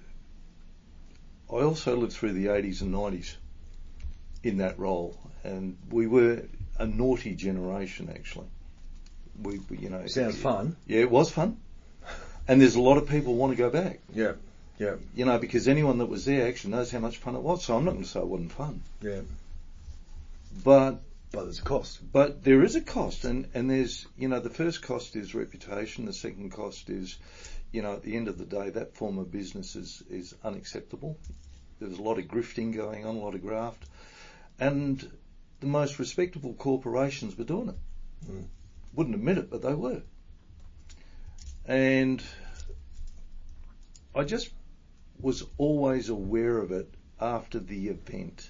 I also lived through the eighties and nineties in that role, and we were a naughty generation actually. We, we you know, Sounds fun. Yeah, it was fun, and there's a lot of people want to go back. Yeah. Yeah. You know, because anyone that was there actually knows how much fun it was. So I'm not going to say it wasn't fun, Yeah. but But there's a cost. but there is a cost, and and there's you know the first cost is reputation. The second cost is, you know, at the end of the day, that form of business is, is unacceptable. There's a lot of grifting going on, a lot of graft. And the most respectable corporations were doing it. Mm. Wouldn't admit it, but they were. And I just was always aware of it after the event.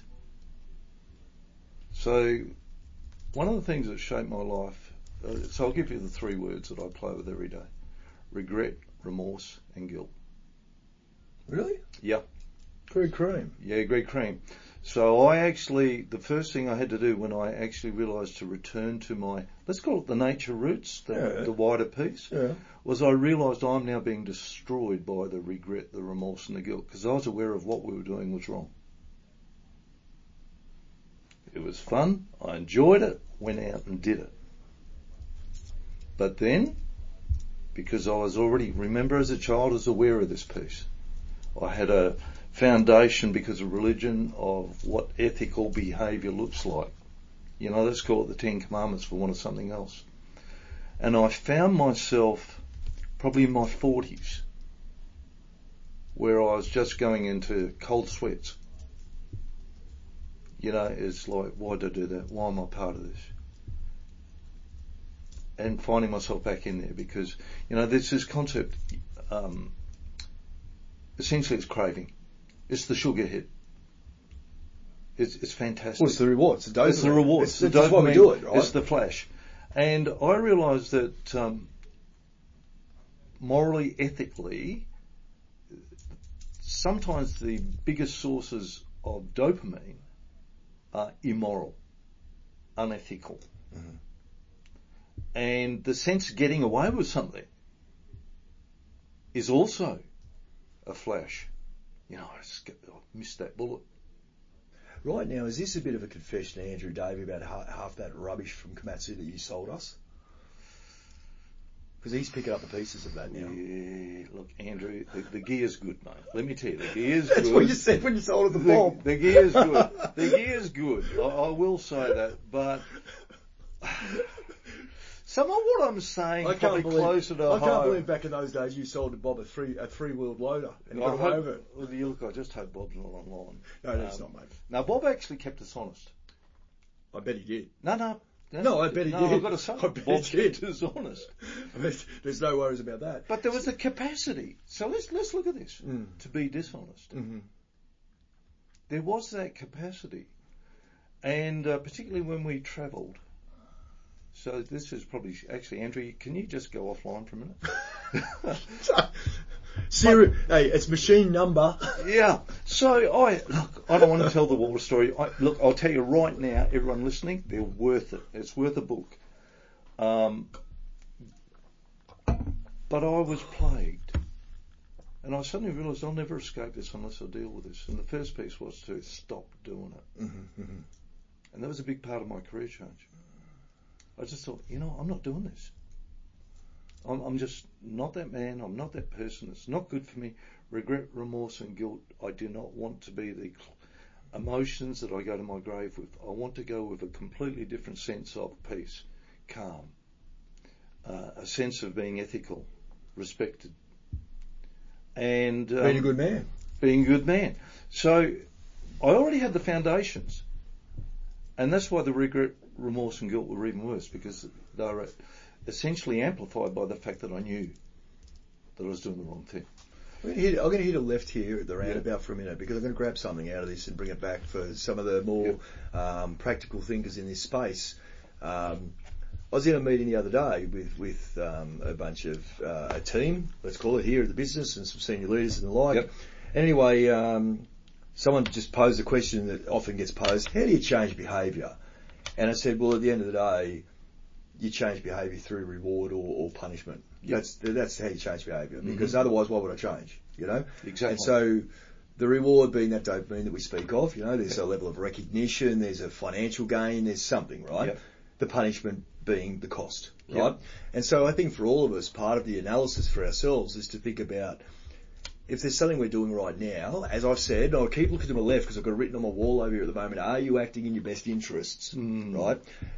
So one of the things that shaped my life, uh, so I'll give you the three words that I play with every day. Regret, remorse and guilt. Really? Yeah. Greg Cream. Yeah, Greg Cream. So I actually, the first thing I had to do when I actually realised to return to my, let's call it the nature roots, the, Yeah. the wider piece, Yeah. was I realised I'm now being destroyed by the regret, the remorse and the guilt, because I was aware of what we were doing was wrong. It was was fun. I enjoyed it. Went out and did it. But then, because I was already, remember as a child, I was aware of this piece. I had a foundation because of religion of what ethical behaviour looks like. You know, let's call it the Ten Commandments for want of something else. And I found myself probably in my forties where I was just going into cold sweats. You know, it's like, why did I do that? Why am I part of this? And finding myself back in there because, you know, there's this concept, um, essentially it's craving. It's the sugar hit. It's, it's fantastic. Well, it's the reward. It's the dopamine. It's the reward. It's, the that's why we do it, right? It's the flash. And I realised that um, morally, ethically, sometimes the biggest sources of dopamine are immoral, unethical. Mm-hmm. And the sense of getting away with something is also a flash. You know, I, just, I missed that bullet. Right now, is this a bit of a confession to Andrew Davey about half, half that rubbish from Komatsu that you sold us? Because he's picking up the pieces of that now. Yeah, look, Andrew, the, the gear's good, mate. Let me tell you, the gear's That's good. That's what you said when you sold us the bomb. The, the gear's good. The gear's good. I, I will say that, but some of what I'm saying I probably can't believe, closer to I home. can't believe back in those days you sold to Bob a three a three wheeled loader and he I got away hope, with it. well, you look, I just hope Bob's not online. No, no, he's Um, not, mate. Now, Bob actually kept us honest. I bet he did. No, no. No, I bet he no, did. I've got to say, I bet Bob he did. kept us honest. I mean, there's no worries about that. But there was the capacity. So let's let's look at this. Mm. To be dishonest. Mm-hmm. There was that capacity. And uh, particularly when we travelled. So this is probably, actually, Andrew, can you just go offline for a minute? Siri, hey, it's machine number. Yeah. So I look. I don't want to tell the war story. I, look, I'll tell you right now, everyone listening, they're worth it. It's worth a book. Um, but I was plagued, and I suddenly realised I'll never escape this unless I deal with this. And the first piece was to stop doing it, Mm-hmm, mm-hmm. and that was a big part of my career change. I just thought, you know, I'm not doing this. I'm, I'm just not that man. I'm not that person. It's not good for me. Regret, remorse, and guilt. I do not want to be the emotions that I go to my grave with. I want to go with a completely different sense of peace, calm, uh, a sense of being ethical, respected, and um, Being a good man. Being a good man. So I already had the foundations, and that's why the regret, remorse, and guilt were even worse, because they were essentially amplified by the fact that I knew that I was doing the wrong thing. I'm going to hit, I'm going to hit a left here at the roundabout yeah. for a minute, because I'm going to grab something out of this and bring it back for some of the more yeah. um, practical thinkers in this space. Um, I was in a meeting the other day with with um, a bunch of uh, a team, let's call it, here at the business, and some senior leaders and the like. Yep. Anyway, um, someone just posed a question that often gets posed: how do you change behaviour? And I said, well, at the end of the day, you change behaviour through reward or, or punishment. Yep. That's that's how you change behaviour. Because mm-hmm. otherwise, why would I change? You know. Exactly. And so, the reward being that dopamine that we speak of. You know, there's yep. a level of recognition. There's a financial gain. There's something, right? Yep. The punishment being the cost, right? Yep. And so, I think for all of us, part of the analysis for ourselves is to think about, if there's something we're doing right now, as I've said, I'll keep looking to my left because I've got it written on my wall over here at the moment, are you acting in your best interests, mm. right?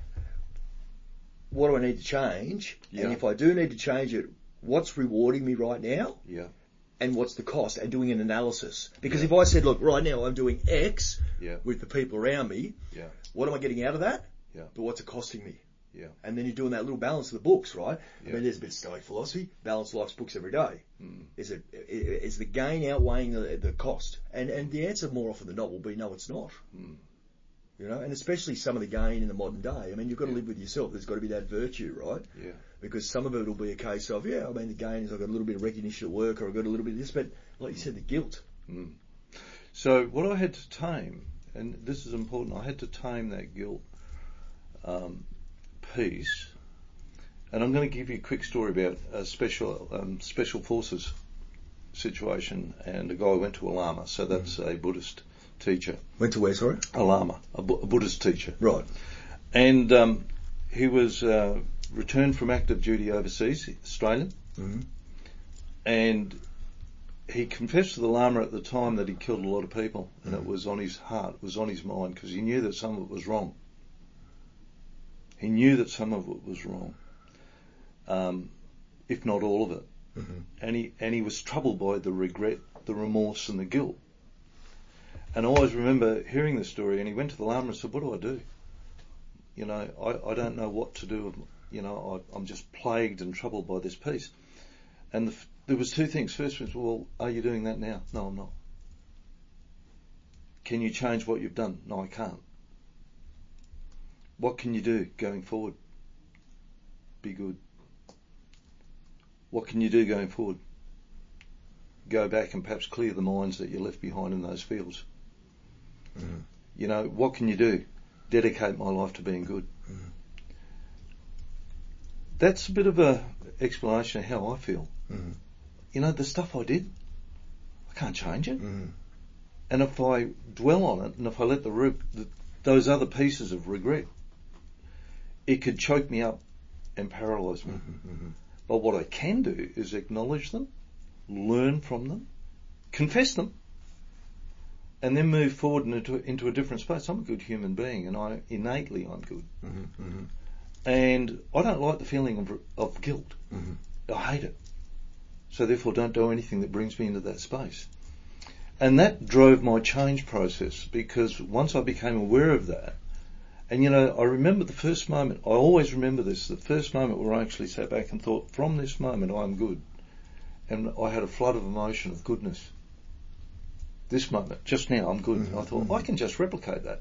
What do I need to change? Yeah. And if I do need to change it, what's rewarding me right now? Yeah. And what's the cost? And doing an analysis. Because yeah. if I said, look, right now I'm doing X yeah. with the people around me, yeah. what am I getting out of that? Yeah. But what's it costing me? Yeah. And then you're doing that little balance of the books, right? Yeah. I mean, there's a bit of Stoic philosophy. Balance life's books every day. Mm. Is it is the gain outweighing the, the cost? And and the answer more often than not will be no, it's not. Mm. You know, and especially some of the gain in the modern day. I mean, you've got to yeah. live with yourself. There's got to be that virtue, right? Yeah. Because some of it will be a case of, yeah, I mean, the gain is I've got a little bit of recognition at work, or I've got a little bit of this, but like you said, the guilt. Mm. So what I had to tame, and this is important, I had to tame that guilt um, piece. And I'm going to give you a quick story about a special um, special forces situation, and a guy went to a lama, so that's mm. a Buddhist teacher. Went to where, sorry? A Lama, a, Bu- a Buddhist teacher. Right. And um, he was uh, returned from active duty overseas, Australian. Mm-hmm. And he confessed to the Lama at the time that he killed a lot of people, and Mm-hmm. it was on his heart, it was on his mind, because he knew that some of it was wrong. He knew that some of it was wrong, um, if not all of it. Mm-hmm. And he and he was troubled by the regret, the remorse, and the guilt. And I always remember hearing this story, and he went to the Lama and said, "What do I do? You know, I, I don't know what to do. You know, I, I'm just plagued and troubled by this piece." And the, there was two things. First was, well, are you doing that now? No, I'm not. Can you change what you've done? No, I can't. What can you do going forward? Be good. What can you do going forward? Go back and perhaps clear the mines that you left behind in those fields. Mm-hmm. You know, what can you do? Dedicate my life to being good. Mm-hmm. That's a bit of a explanation of how I feel. Mm-hmm. You know, the stuff I did, I can't change it. Mm-hmm. And if I dwell on it, and if I let the, re- the those other pieces of regret, it could choke me up and paralyse me. Mm-hmm. But what I can do is acknowledge them, learn from them, confess them, and then move forward into, into a different space. I'm a good human being, and I innately I'm good. Mm-hmm. Mm-hmm. And I don't like the feeling of, of guilt. Mm-hmm. I hate it. So therefore don't do anything that brings me into that space. And that drove my change process, because once I became aware of that, and you know, I remember the first moment, I always remember this, the first moment where I actually sat back and thought, from this moment I'm good. And I had a flood of emotion of goodness. This moment, just now, I'm good. Mm-hmm. And I thought, I can just replicate that.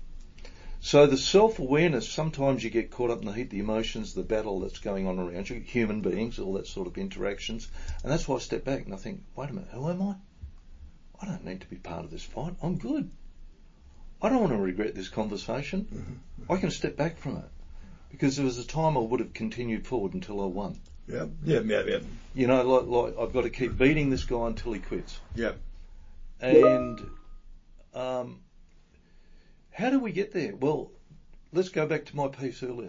So the self-awareness, sometimes you get caught up in the heat, the emotions, the battle that's going on around you, human beings, all that sort of interactions. And that's why I step back and I think, wait a minute, who am I? I don't need to be part of this fight. I'm good. I don't want to regret this conversation. Mm-hmm. I can step back from it. Because there was a time I would have continued forward until I won. Yeah, yeah, yeah, yeah. You know, like, like I've got to keep beating this guy until he quits. Yeah. And um, how do we get there? Well, let's go back to my piece earlier.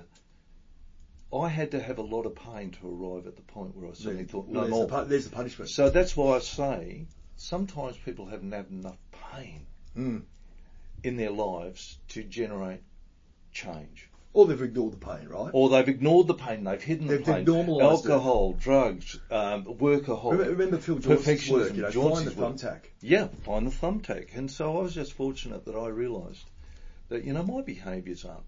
I had to have a lot of pain to arrive at the point where I suddenly Yeah. thought, Well, no there's, more. the, pu- there's the punishment. So that's why I say sometimes people haven't had enough pain Mm. in their lives to generate change. Or they've ignored the pain, right? Or they've ignored the pain, they've hidden They've- the pain. they've normalised it. Alcohol, drugs, um, workaholic. Remember, remember Phil Johnson's work, Perfectionism, you know, Johnson's find the work. thumbtack. Yeah, find the thumbtack. And so I was just fortunate that I realised that, you know, my behaviours aren't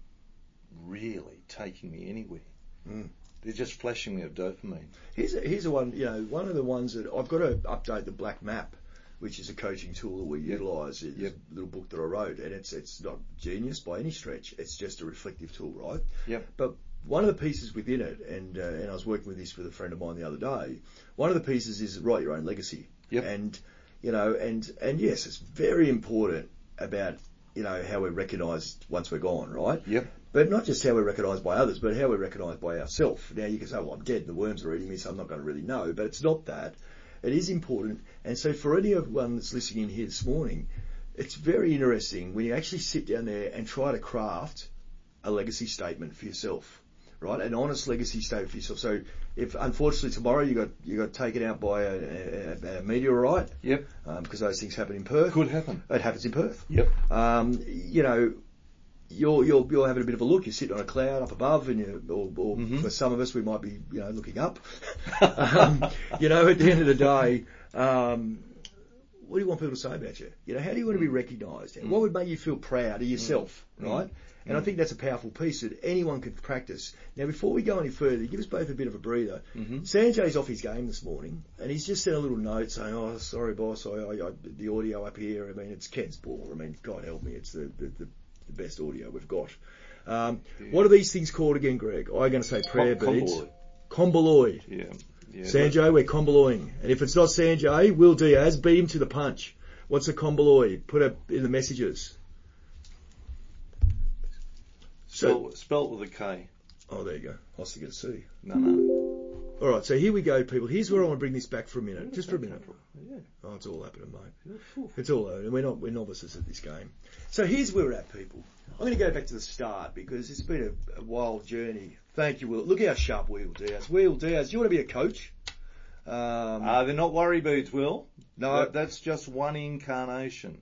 really taking me anywhere. Mm. They're just flashing me of dopamine. Here's a, here's a one, you know, one of the ones that I've got to update the Black Map, which is a coaching tool that we Yep. utilise. It's Yep. a little book that I wrote, and it's it's not genius by any stretch. It's just a reflective tool, right? Yep. But one of the pieces within it, and uh, and I was working with this with a friend of mine the other day. One of the pieces is write your own legacy. Yep. And you know, and and yes, it's very important about you know how we're recognised once we're gone, right? Yep. But not just how we're recognised by others, but how we're recognised by ourselves. Now you can say, well, I'm dead, the worms are eating me, so I'm not going to really know. But it's not that. It is important. And so for anyone that's listening in here this morning, it's very interesting when you actually sit down there and try to craft a legacy statement for yourself, right? An honest legacy statement for yourself. So if unfortunately tomorrow you got you got taken out by a, a, a meteorite, Yep. um, because those things happen in Perth. Could happen. It happens in Perth. Yep. Um, you know, you're, you're, you're having a bit of a look. You're sitting on a cloud up above, and you, or, or Mhm. for some of us, we might be, you know, looking up. um, you know, at the end of the day, um, what do you want people to say about you? You know, how do you want to be recognised? Mm. What would make you feel proud of yourself, Mm. right? And I think that's a powerful piece that anyone can practice. Now, before we go any further, give us both a bit of a breather. Mhm. Sanjay's off his game this morning, and he's just sent a little note saying, "Oh, sorry, boss, I, I, I the audio up here. I mean, it's Ken's ball. I mean, God help me, it's the the, the, the best audio we've got." Um, Yeah. What are these things called again, Greg? I'm going to say prayer Com- beads. Combaloid. Combaloid. Yeah. Yeah. Sanjay, we're combaloing. And if it's not Sanjay, Will Diaz, beat him to the punch. What's a combaloid? Put it in the messages. So, Spell, spell it with a K. oh, there you go. I was thinking C. No, no. All right, so here we go, people. Here's where I want to bring this back for a minute, just for a minute. Yeah. Oh, it's all happening, mate. It's all over, and we're not we're novices at this game. So here's where we're at, people. I'm going to go back to the start because it's been a, a wild journey. Thank you, Will. Look how sharp Will Diaz. Will Diaz, do you want to be a coach? Um, uh, they're not worry beads, Will. No, that, that's just one incarnation.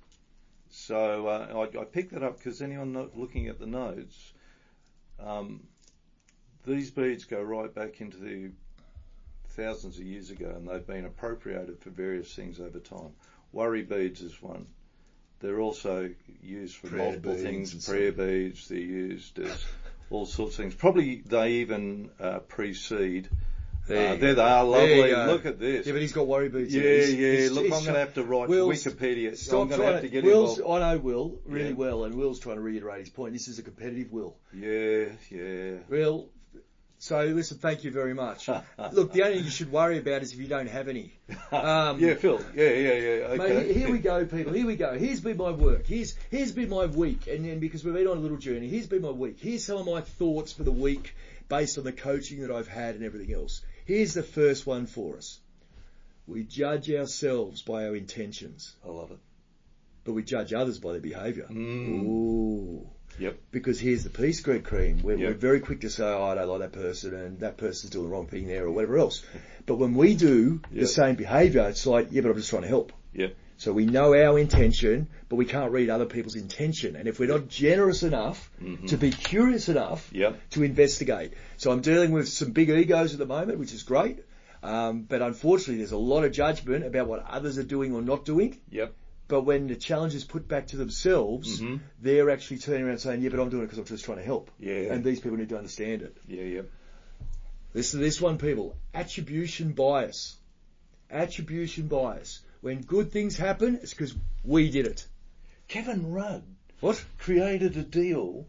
So uh, I, I picked that up because anyone not looking at the notes, um, these beads go right back into the thousands of years ago, and they've been appropriated for various things over time. Worry beads is one. They're also used for prayer multiple things. and Prayer beads, they're used as all sorts of things. Probably they even uh, precede. There Uh, there they are, lovely. Look at this. Yeah, but he's got worry beads. Yeah, He's- yeah. he's- Look, he's I'm going to have to write Will's- Wikipedia. Stop I'm going to trying have to get Will's, involved. I know Will really Yeah. well, and Will's trying to reiterate his point. This is a competitive Will. Yeah, yeah. Will, so listen, thank you very much. Look, the only thing you should worry about is if you don't have any. Um, yeah, Phil. Yeah, yeah, yeah. Okay. Mate, here we go, people. Here we go. Here's been my work. Here's here's been my week, and then because we've been on a little journey, here's been my week. Here's some of my thoughts for the week based on the coaching that I've had and everything else. Here's the first one for us. We judge ourselves by our intentions, I love it. but we judge others by their behaviour. Mm. Ooh. Yep. Because here's the piece, Greg Cream. We're, Yep. we're very quick to say, oh, I don't like that person, and that person's doing the wrong thing there, or whatever else. But when we do the Yep. same behaviour, it's like, yeah, but I'm just trying to help. Yep. So we know our intention, but we can't read other people's intention. And if we're not generous enough Mm-hmm. to be curious enough Yep. to investigate. So I'm dealing with some big egos at the moment, which is great. Um, but unfortunately, there's a lot of judgment about what others are doing or not doing. Yep. But when the challenge is put back to themselves, Mhm. they're actually turning around saying, yeah, but I'm doing it because I'm just trying to help. Yeah. And these people need to understand it. Yeah, yep. Listen to this one, people. Attribution bias. Attribution bias. When good things happen, it's because we did it. Kevin Rudd What? created a deal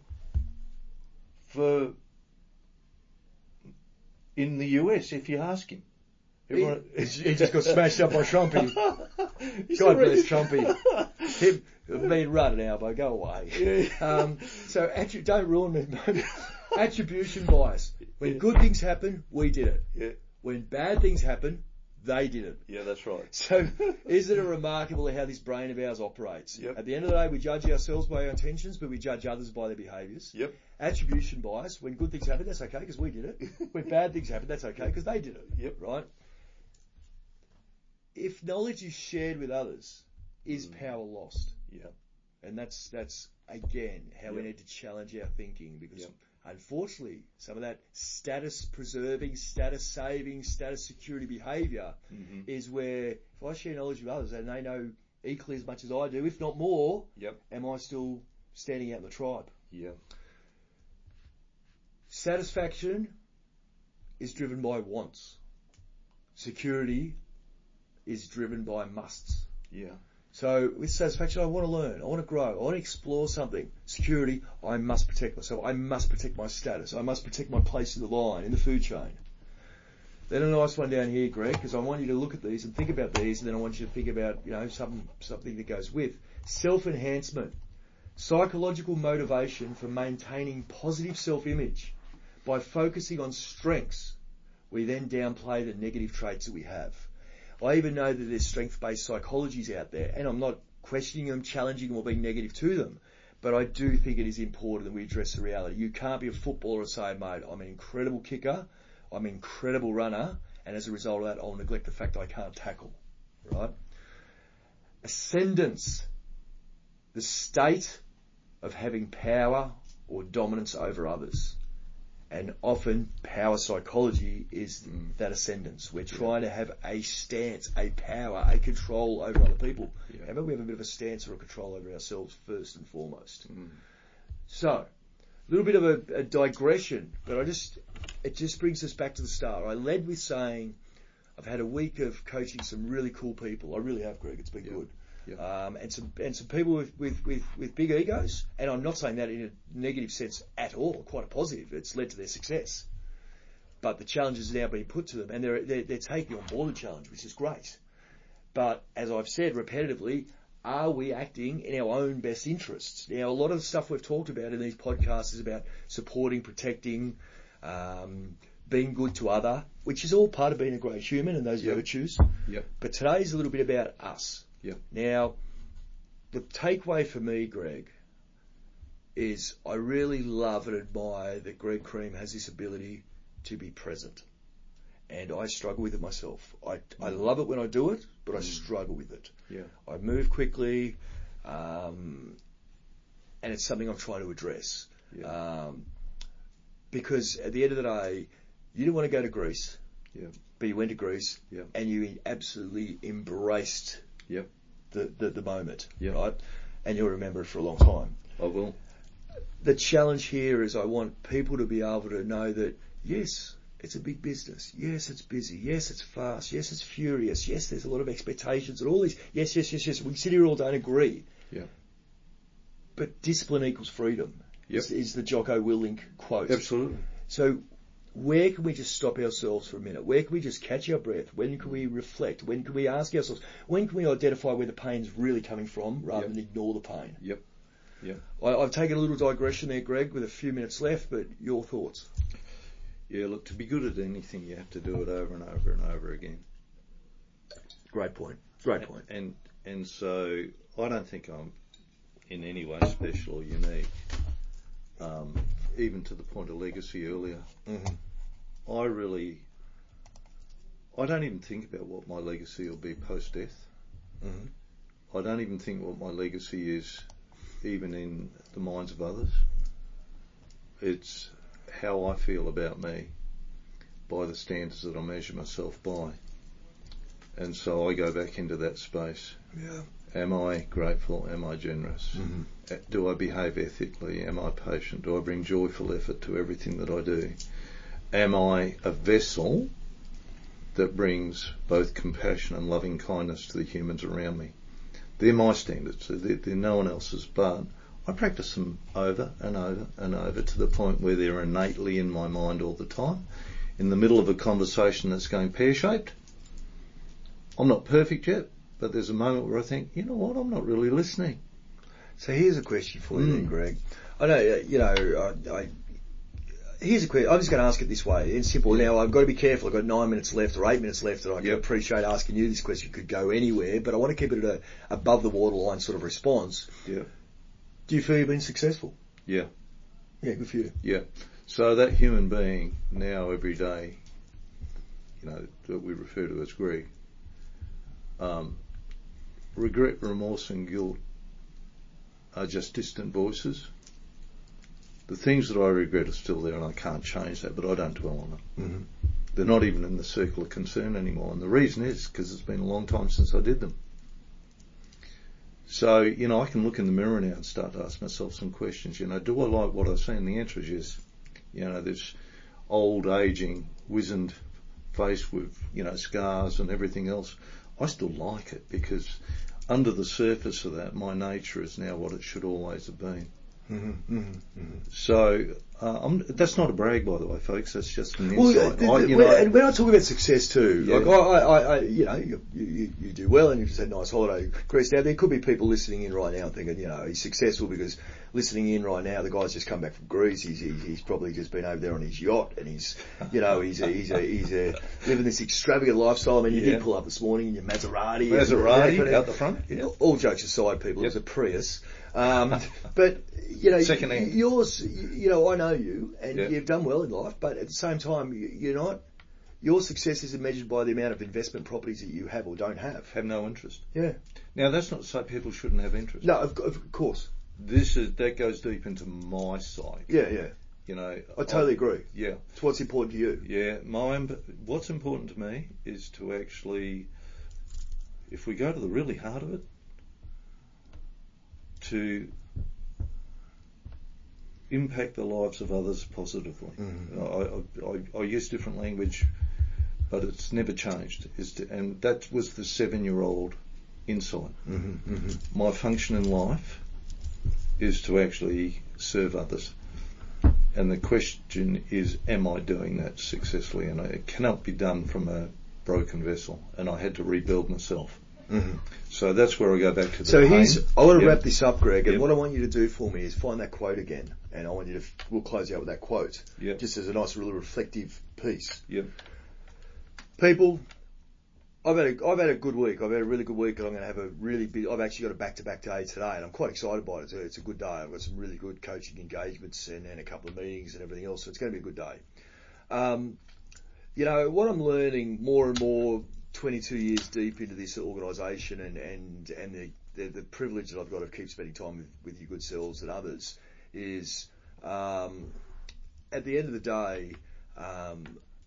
for in the U S, if you ask him. Everyone- He, he just got smashed up by Trumpy. He's God already- bless Trumpy. Him, me and Rudd and Albo, go away. Yeah. Um, so attri- don't ruin me. Attribution bias. When Yeah. good things happen, we did it. Yeah, When bad things happen, they did it. yeah, that's right. So isn't it remarkable how this brain of ours operates? Yep. At the end of the day, we judge ourselves by our intentions, but we judge others by their behaviours. Yep. Attribution bias. When good things happen, that's okay because we did it. When bad things happen, that's okay because they did it. Yep. Right? If knowledge is shared with others, is Mm. power lost? Yeah. And that's that's again how we Yep. need to challenge our thinking because Yep. unfortunately some of that status preserving, status saving, status security behaviour Mm-hmm. is where if I share knowledge with others and they know equally as much as I do, if not more, Yep. am I still standing out in the tribe? Yeah. Satisfaction is driven by wants. Security is driven by musts. Yeah. So with satisfaction, I want to learn, I want to grow, I want to explore something. Security, I must protect myself, I must protect my status, I must protect my place in the line, in the food chain. Then a nice one down here, Greg, because I want you to look at these and think about these, and then I want you to think about, you know, some, something that goes with. Self-enhancement. Psychological motivation for maintaining positive self-image. By focusing on strengths, we then downplay the negative traits that we have. I even know that there's strength-based psychologies out there, and I'm not questioning them, challenging them, or being negative to them, but I do think it is important that we address the reality. You can't be a footballer and say, mate, I'm an incredible kicker, I'm an incredible runner, and as a result of that, I'll neglect the fact I can't tackle, right? Ascendance, the state of having power or dominance over others. And often power psychology is that ascendance. We're trying to have a stance, a power, a control over other people. Yeah. How about we have a bit of a stance or a control over ourselves first and foremost? Mm. So, a little bit of a, a digression, but I just, it just brings us back to the start. I led with saying, I've had a week of coaching some really cool people. I really have, Greg. It's been Yeah. good. Yeah. Um, and some and some people with, with, with, with big egos, and I'm not saying that in a negative sense at all, quite a positive. It's led to their success. But the challenge is now being put to them, and they're, they're, they're taking on board the challenge, which is great. But as I've said repetitively, are we acting in our own best interests? Now, a lot of the stuff we've talked about in these podcasts is about supporting, protecting, um, being good to other, which is all part of being a great human and those Yep. virtues. Yep. But today's a little bit about us. Yep. Now, the takeaway for me, Greg, is I really love and admire that Greg Cream has this ability to be present. And I struggle with it myself. I, I love it when I do it, but I struggle with it. Yeah. I move quickly, um, and it's something I'm trying to address. Yeah. Um, because at the end of the day, you didn't want to go to Greece, Yeah. but you went to Greece, Yeah. and you absolutely embraced Yep. the, the, the moment, Yeah. right? And you'll remember it for a long time. I will. The challenge here is I want people to be able to know that, yes, it's a big business. Yes, it's busy. Yes, it's fast. Yes, it's furious. Yes, there's a lot of expectations and all these. Yes, yes, yes, yes. We sit here all don't agree. Yeah. But discipline equals freedom. Yep. Is, is the Jocko Willink quote. Absolutely. So where can we just stop ourselves for a minute? Where can we just catch our breath? When can we reflect? When can we ask ourselves? When can we identify where the pain's really coming from rather Yep. than ignore the pain? Yep. Yep. I, I've taken a little digression there, Greg, with a few minutes left, but your thoughts? Yeah, look, to be good at anything, you have to do it over and over and over again. Great point. Great point. And and so I don't think I'm in any way special or unique, um, even to the point of legacy earlier. Mm-hmm. I really, I don't even think about what my legacy will be post-death. Mm-hmm. I don't even think what my legacy is, even in the minds of others. It's how I feel about me by the standards that I measure myself by. And so I go back into that space. Yeah. Am I grateful? Am I generous? Mm-hmm. Uh, Do I behave ethically? Am I patient? Do I bring joyful effort to everything that I do? Am I a vessel that brings both compassion and loving kindness to the humans around me? They're my standards. They're, they're no one else's, but I practice them over and over and over to the point where they're innately in my mind all the time. In the middle of a conversation that's going pear-shaped, I'm not perfect yet, but there's a moment where I think, you know what, I'm not really listening. So here's a question for you Mm. then, Greg. I know, uh, you know, I, I, here's a question. I'm just going to ask it this way. It's simple. Yeah. Now, I've got to be careful. I've got nine minutes left or eight minutes left, and I can Yep. appreciate asking you this question. Could go anywhere, but I want to keep it at a above the waterline sort of response. Yeah. Do you feel you've been successful? Yeah. Yeah, good for you. Yeah. So that human being now every day, you know, that we refer to as Greg, um, regret, remorse and guilt are just distant voices. The things that I regret are still there and I can't change that, but I don't dwell on it. Mm-hmm. They're not even in the circle of concern anymore. And the reason is because it's been a long time since I did them. So, you know, I can look in the mirror now and start to ask myself some questions. You know, do I like what I see? And the answer is yes. You know, this old, aging, wizened face with, you know, scars and everything else. I still like it because under the surface of that, my nature is now what it should always have been. Mm-hmm. Mm-hmm. Mm-hmm. So uh, I'm, that's not a brag, by the way, folks. That's just an Well, insight. the, the, I, you when, know, and when I talk about success too, Yeah. like I, I, I, you know, you, you, you do well and you've just had a nice holiday, Chris. Now there could be people listening in right now thinking, you know, he's successful because listening in right now, the guy's just come back from Greece. He's he's, he's probably just been over there on his yacht and he's, you know, he's a, he's a, he's a, living this extravagant lifestyle. I mean, you Yeah. did pull up this morning in your Maserati. Maserati and, out the front. Yeah. All jokes aside, people, Yep. it was a Prius. Um, but you know, Second hand. yours, you know, I know you, and Yeah. you've done well in life. But at the same time, you- you're not. Your success isn't measured by the amount of investment properties that you have or don't have. have no interest. Yeah. Now, that's not to say people shouldn't have interest. No, of, of course. This is that goes deep into my psyche. Yeah, yeah. You know, I totally agree. Yeah, It's what's important to you. yeah. My what's important to me is to actually, if we go to the really heart of it, to impact the lives of others positively. Mhm. I, I, I, I use different language, but it's never changed. Is to, and that was the seven-year-old insight. Mm-hmm, mm-hmm. My function in life is to actually serve others. And the question is, am I doing that successfully? And it cannot be done from a broken vessel. And I had to rebuild myself. Mm-hmm. So that's where I go back to the So pain. here's, I want to Yep. wrap this up, Greg, and Yep. what I want you to do for me is find that quote again, and I want you to, we'll close out with that quote, Yep. just as a nice, really reflective piece. Yep. People, I've had a, I've had a good week. I've had a really good week, and I'm going to have a really big. I've actually got a back-to-back day today, and I'm quite excited by it. It's a, it's a good day. I've got some really good coaching engagements and, and a couple of meetings and everything else, so it's going to be a good day. Um, you know, what I'm learning more and more, twenty-two years deep into this organisation, and and and the, the the privilege that I've got of keep spending time with, with you good selves and others, is um, at the end of the day. Um,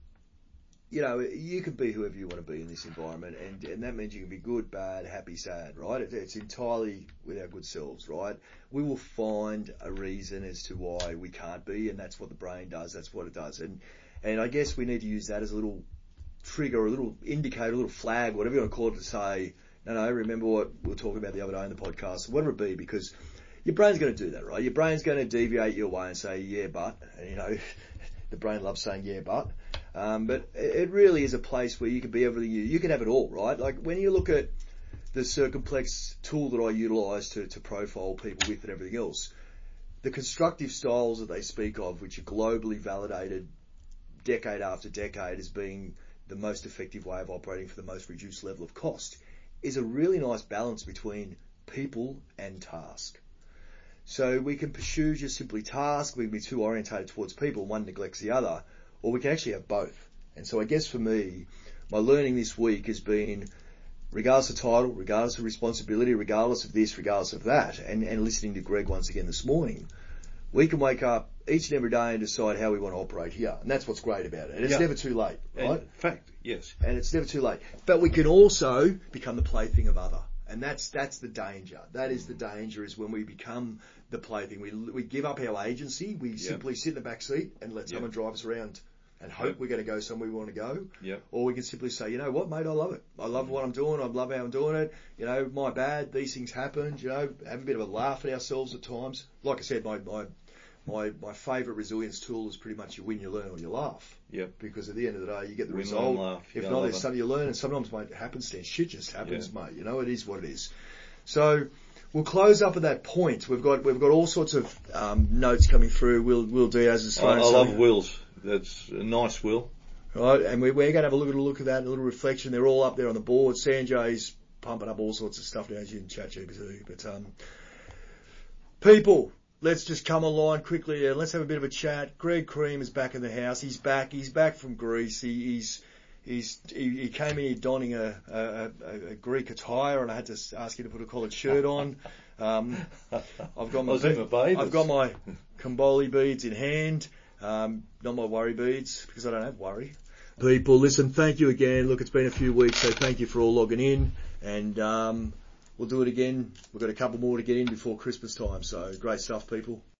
You know, you can be whoever you want to be in this environment, and, and that means you can be good, bad, happy, sad, right? It, it's entirely with our good selves, right? We will find a reason as to why we can't be, and that's what the brain does, that's what it does. And and I guess we need to use that as a little trigger, a little indicator, a little flag, whatever you want to call it, to say, no, no, remember what we were talking about the other day in the podcast, whatever it be, because your brain's going to do that, right? Your brain's going to deviate your way and say, yeah, but, and, you know, the brain loves saying, yeah, but. Um, but it really is a place where you can be everything you, you can have it all, right? Like when you look at the Circumplex tool that I utilise to, to profile people with and everything else, the constructive styles that they speak of, which are globally validated decade after decade as being the most effective way of operating for the most reduced level of cost, is a really nice balance between people and task. So we can pursue just simply task, we can be too orientated towards people, one neglects the other, or we can actually have both. And so I guess for me, my learning this week has been, regardless of title, regardless of responsibility, regardless of this, regardless of that, and, and listening to Greg once again this morning, we can wake up each and every day and decide how we want to operate here. And that's what's great about it. And it's Yeah. never too late, right? In fact, yes. And it's never too late. But we can also become the plaything of other. And that's that's the danger. That is the danger, is when we become the plaything. We we give up our agency. We Yep. simply sit in the back seat and let Yep. someone drive us around and hope Yep. we're going to go somewhere we want to go. Yep. Or we can simply say, you know what, mate, I love it. I love what I'm doing. I love how I'm doing it. You know, my bad. These things happen. You know, have a bit of a laugh at ourselves at times. Like I said, my my my, my favourite resilience tool is pretty much you win, you learn, or you laugh. Yep. Because at the end of the day, you get the Win, result. learn, laugh. If Yeah, not, I there's love something you learn, and sometimes, mate, happenstance, shit just happens, Yeah. mate. You know, it is what it is. So we'll close up at that point. We've got we've got all sorts of um, notes coming through. We'll we'll do as it's I, I thrown. love So- wills. That's a nice will. Right, and we, we're going to have a look at a look at that, a little reflection. They're all up there on the board. Sanjay's pumping up all sorts of stuff now in ChatGPT. But um, people, let's just come online quickly and let's have a bit of a chat. Greg Cream is back in the house. He's back. He's back from Greece. He, he's he's he, he came in here donning a, a, a, a Greek attire, and I had to ask him to put a collared shirt on. Um, I've got my I was in my bathers. I've got my Kamboli beads in hand. Um, not my worry beads, because I don't have worry. People, listen, thank you again. Look, it's been a few weeks, so thank you for all logging in. And um, we'll do it again. We've got a couple more to get in before Christmas time, so great stuff, people.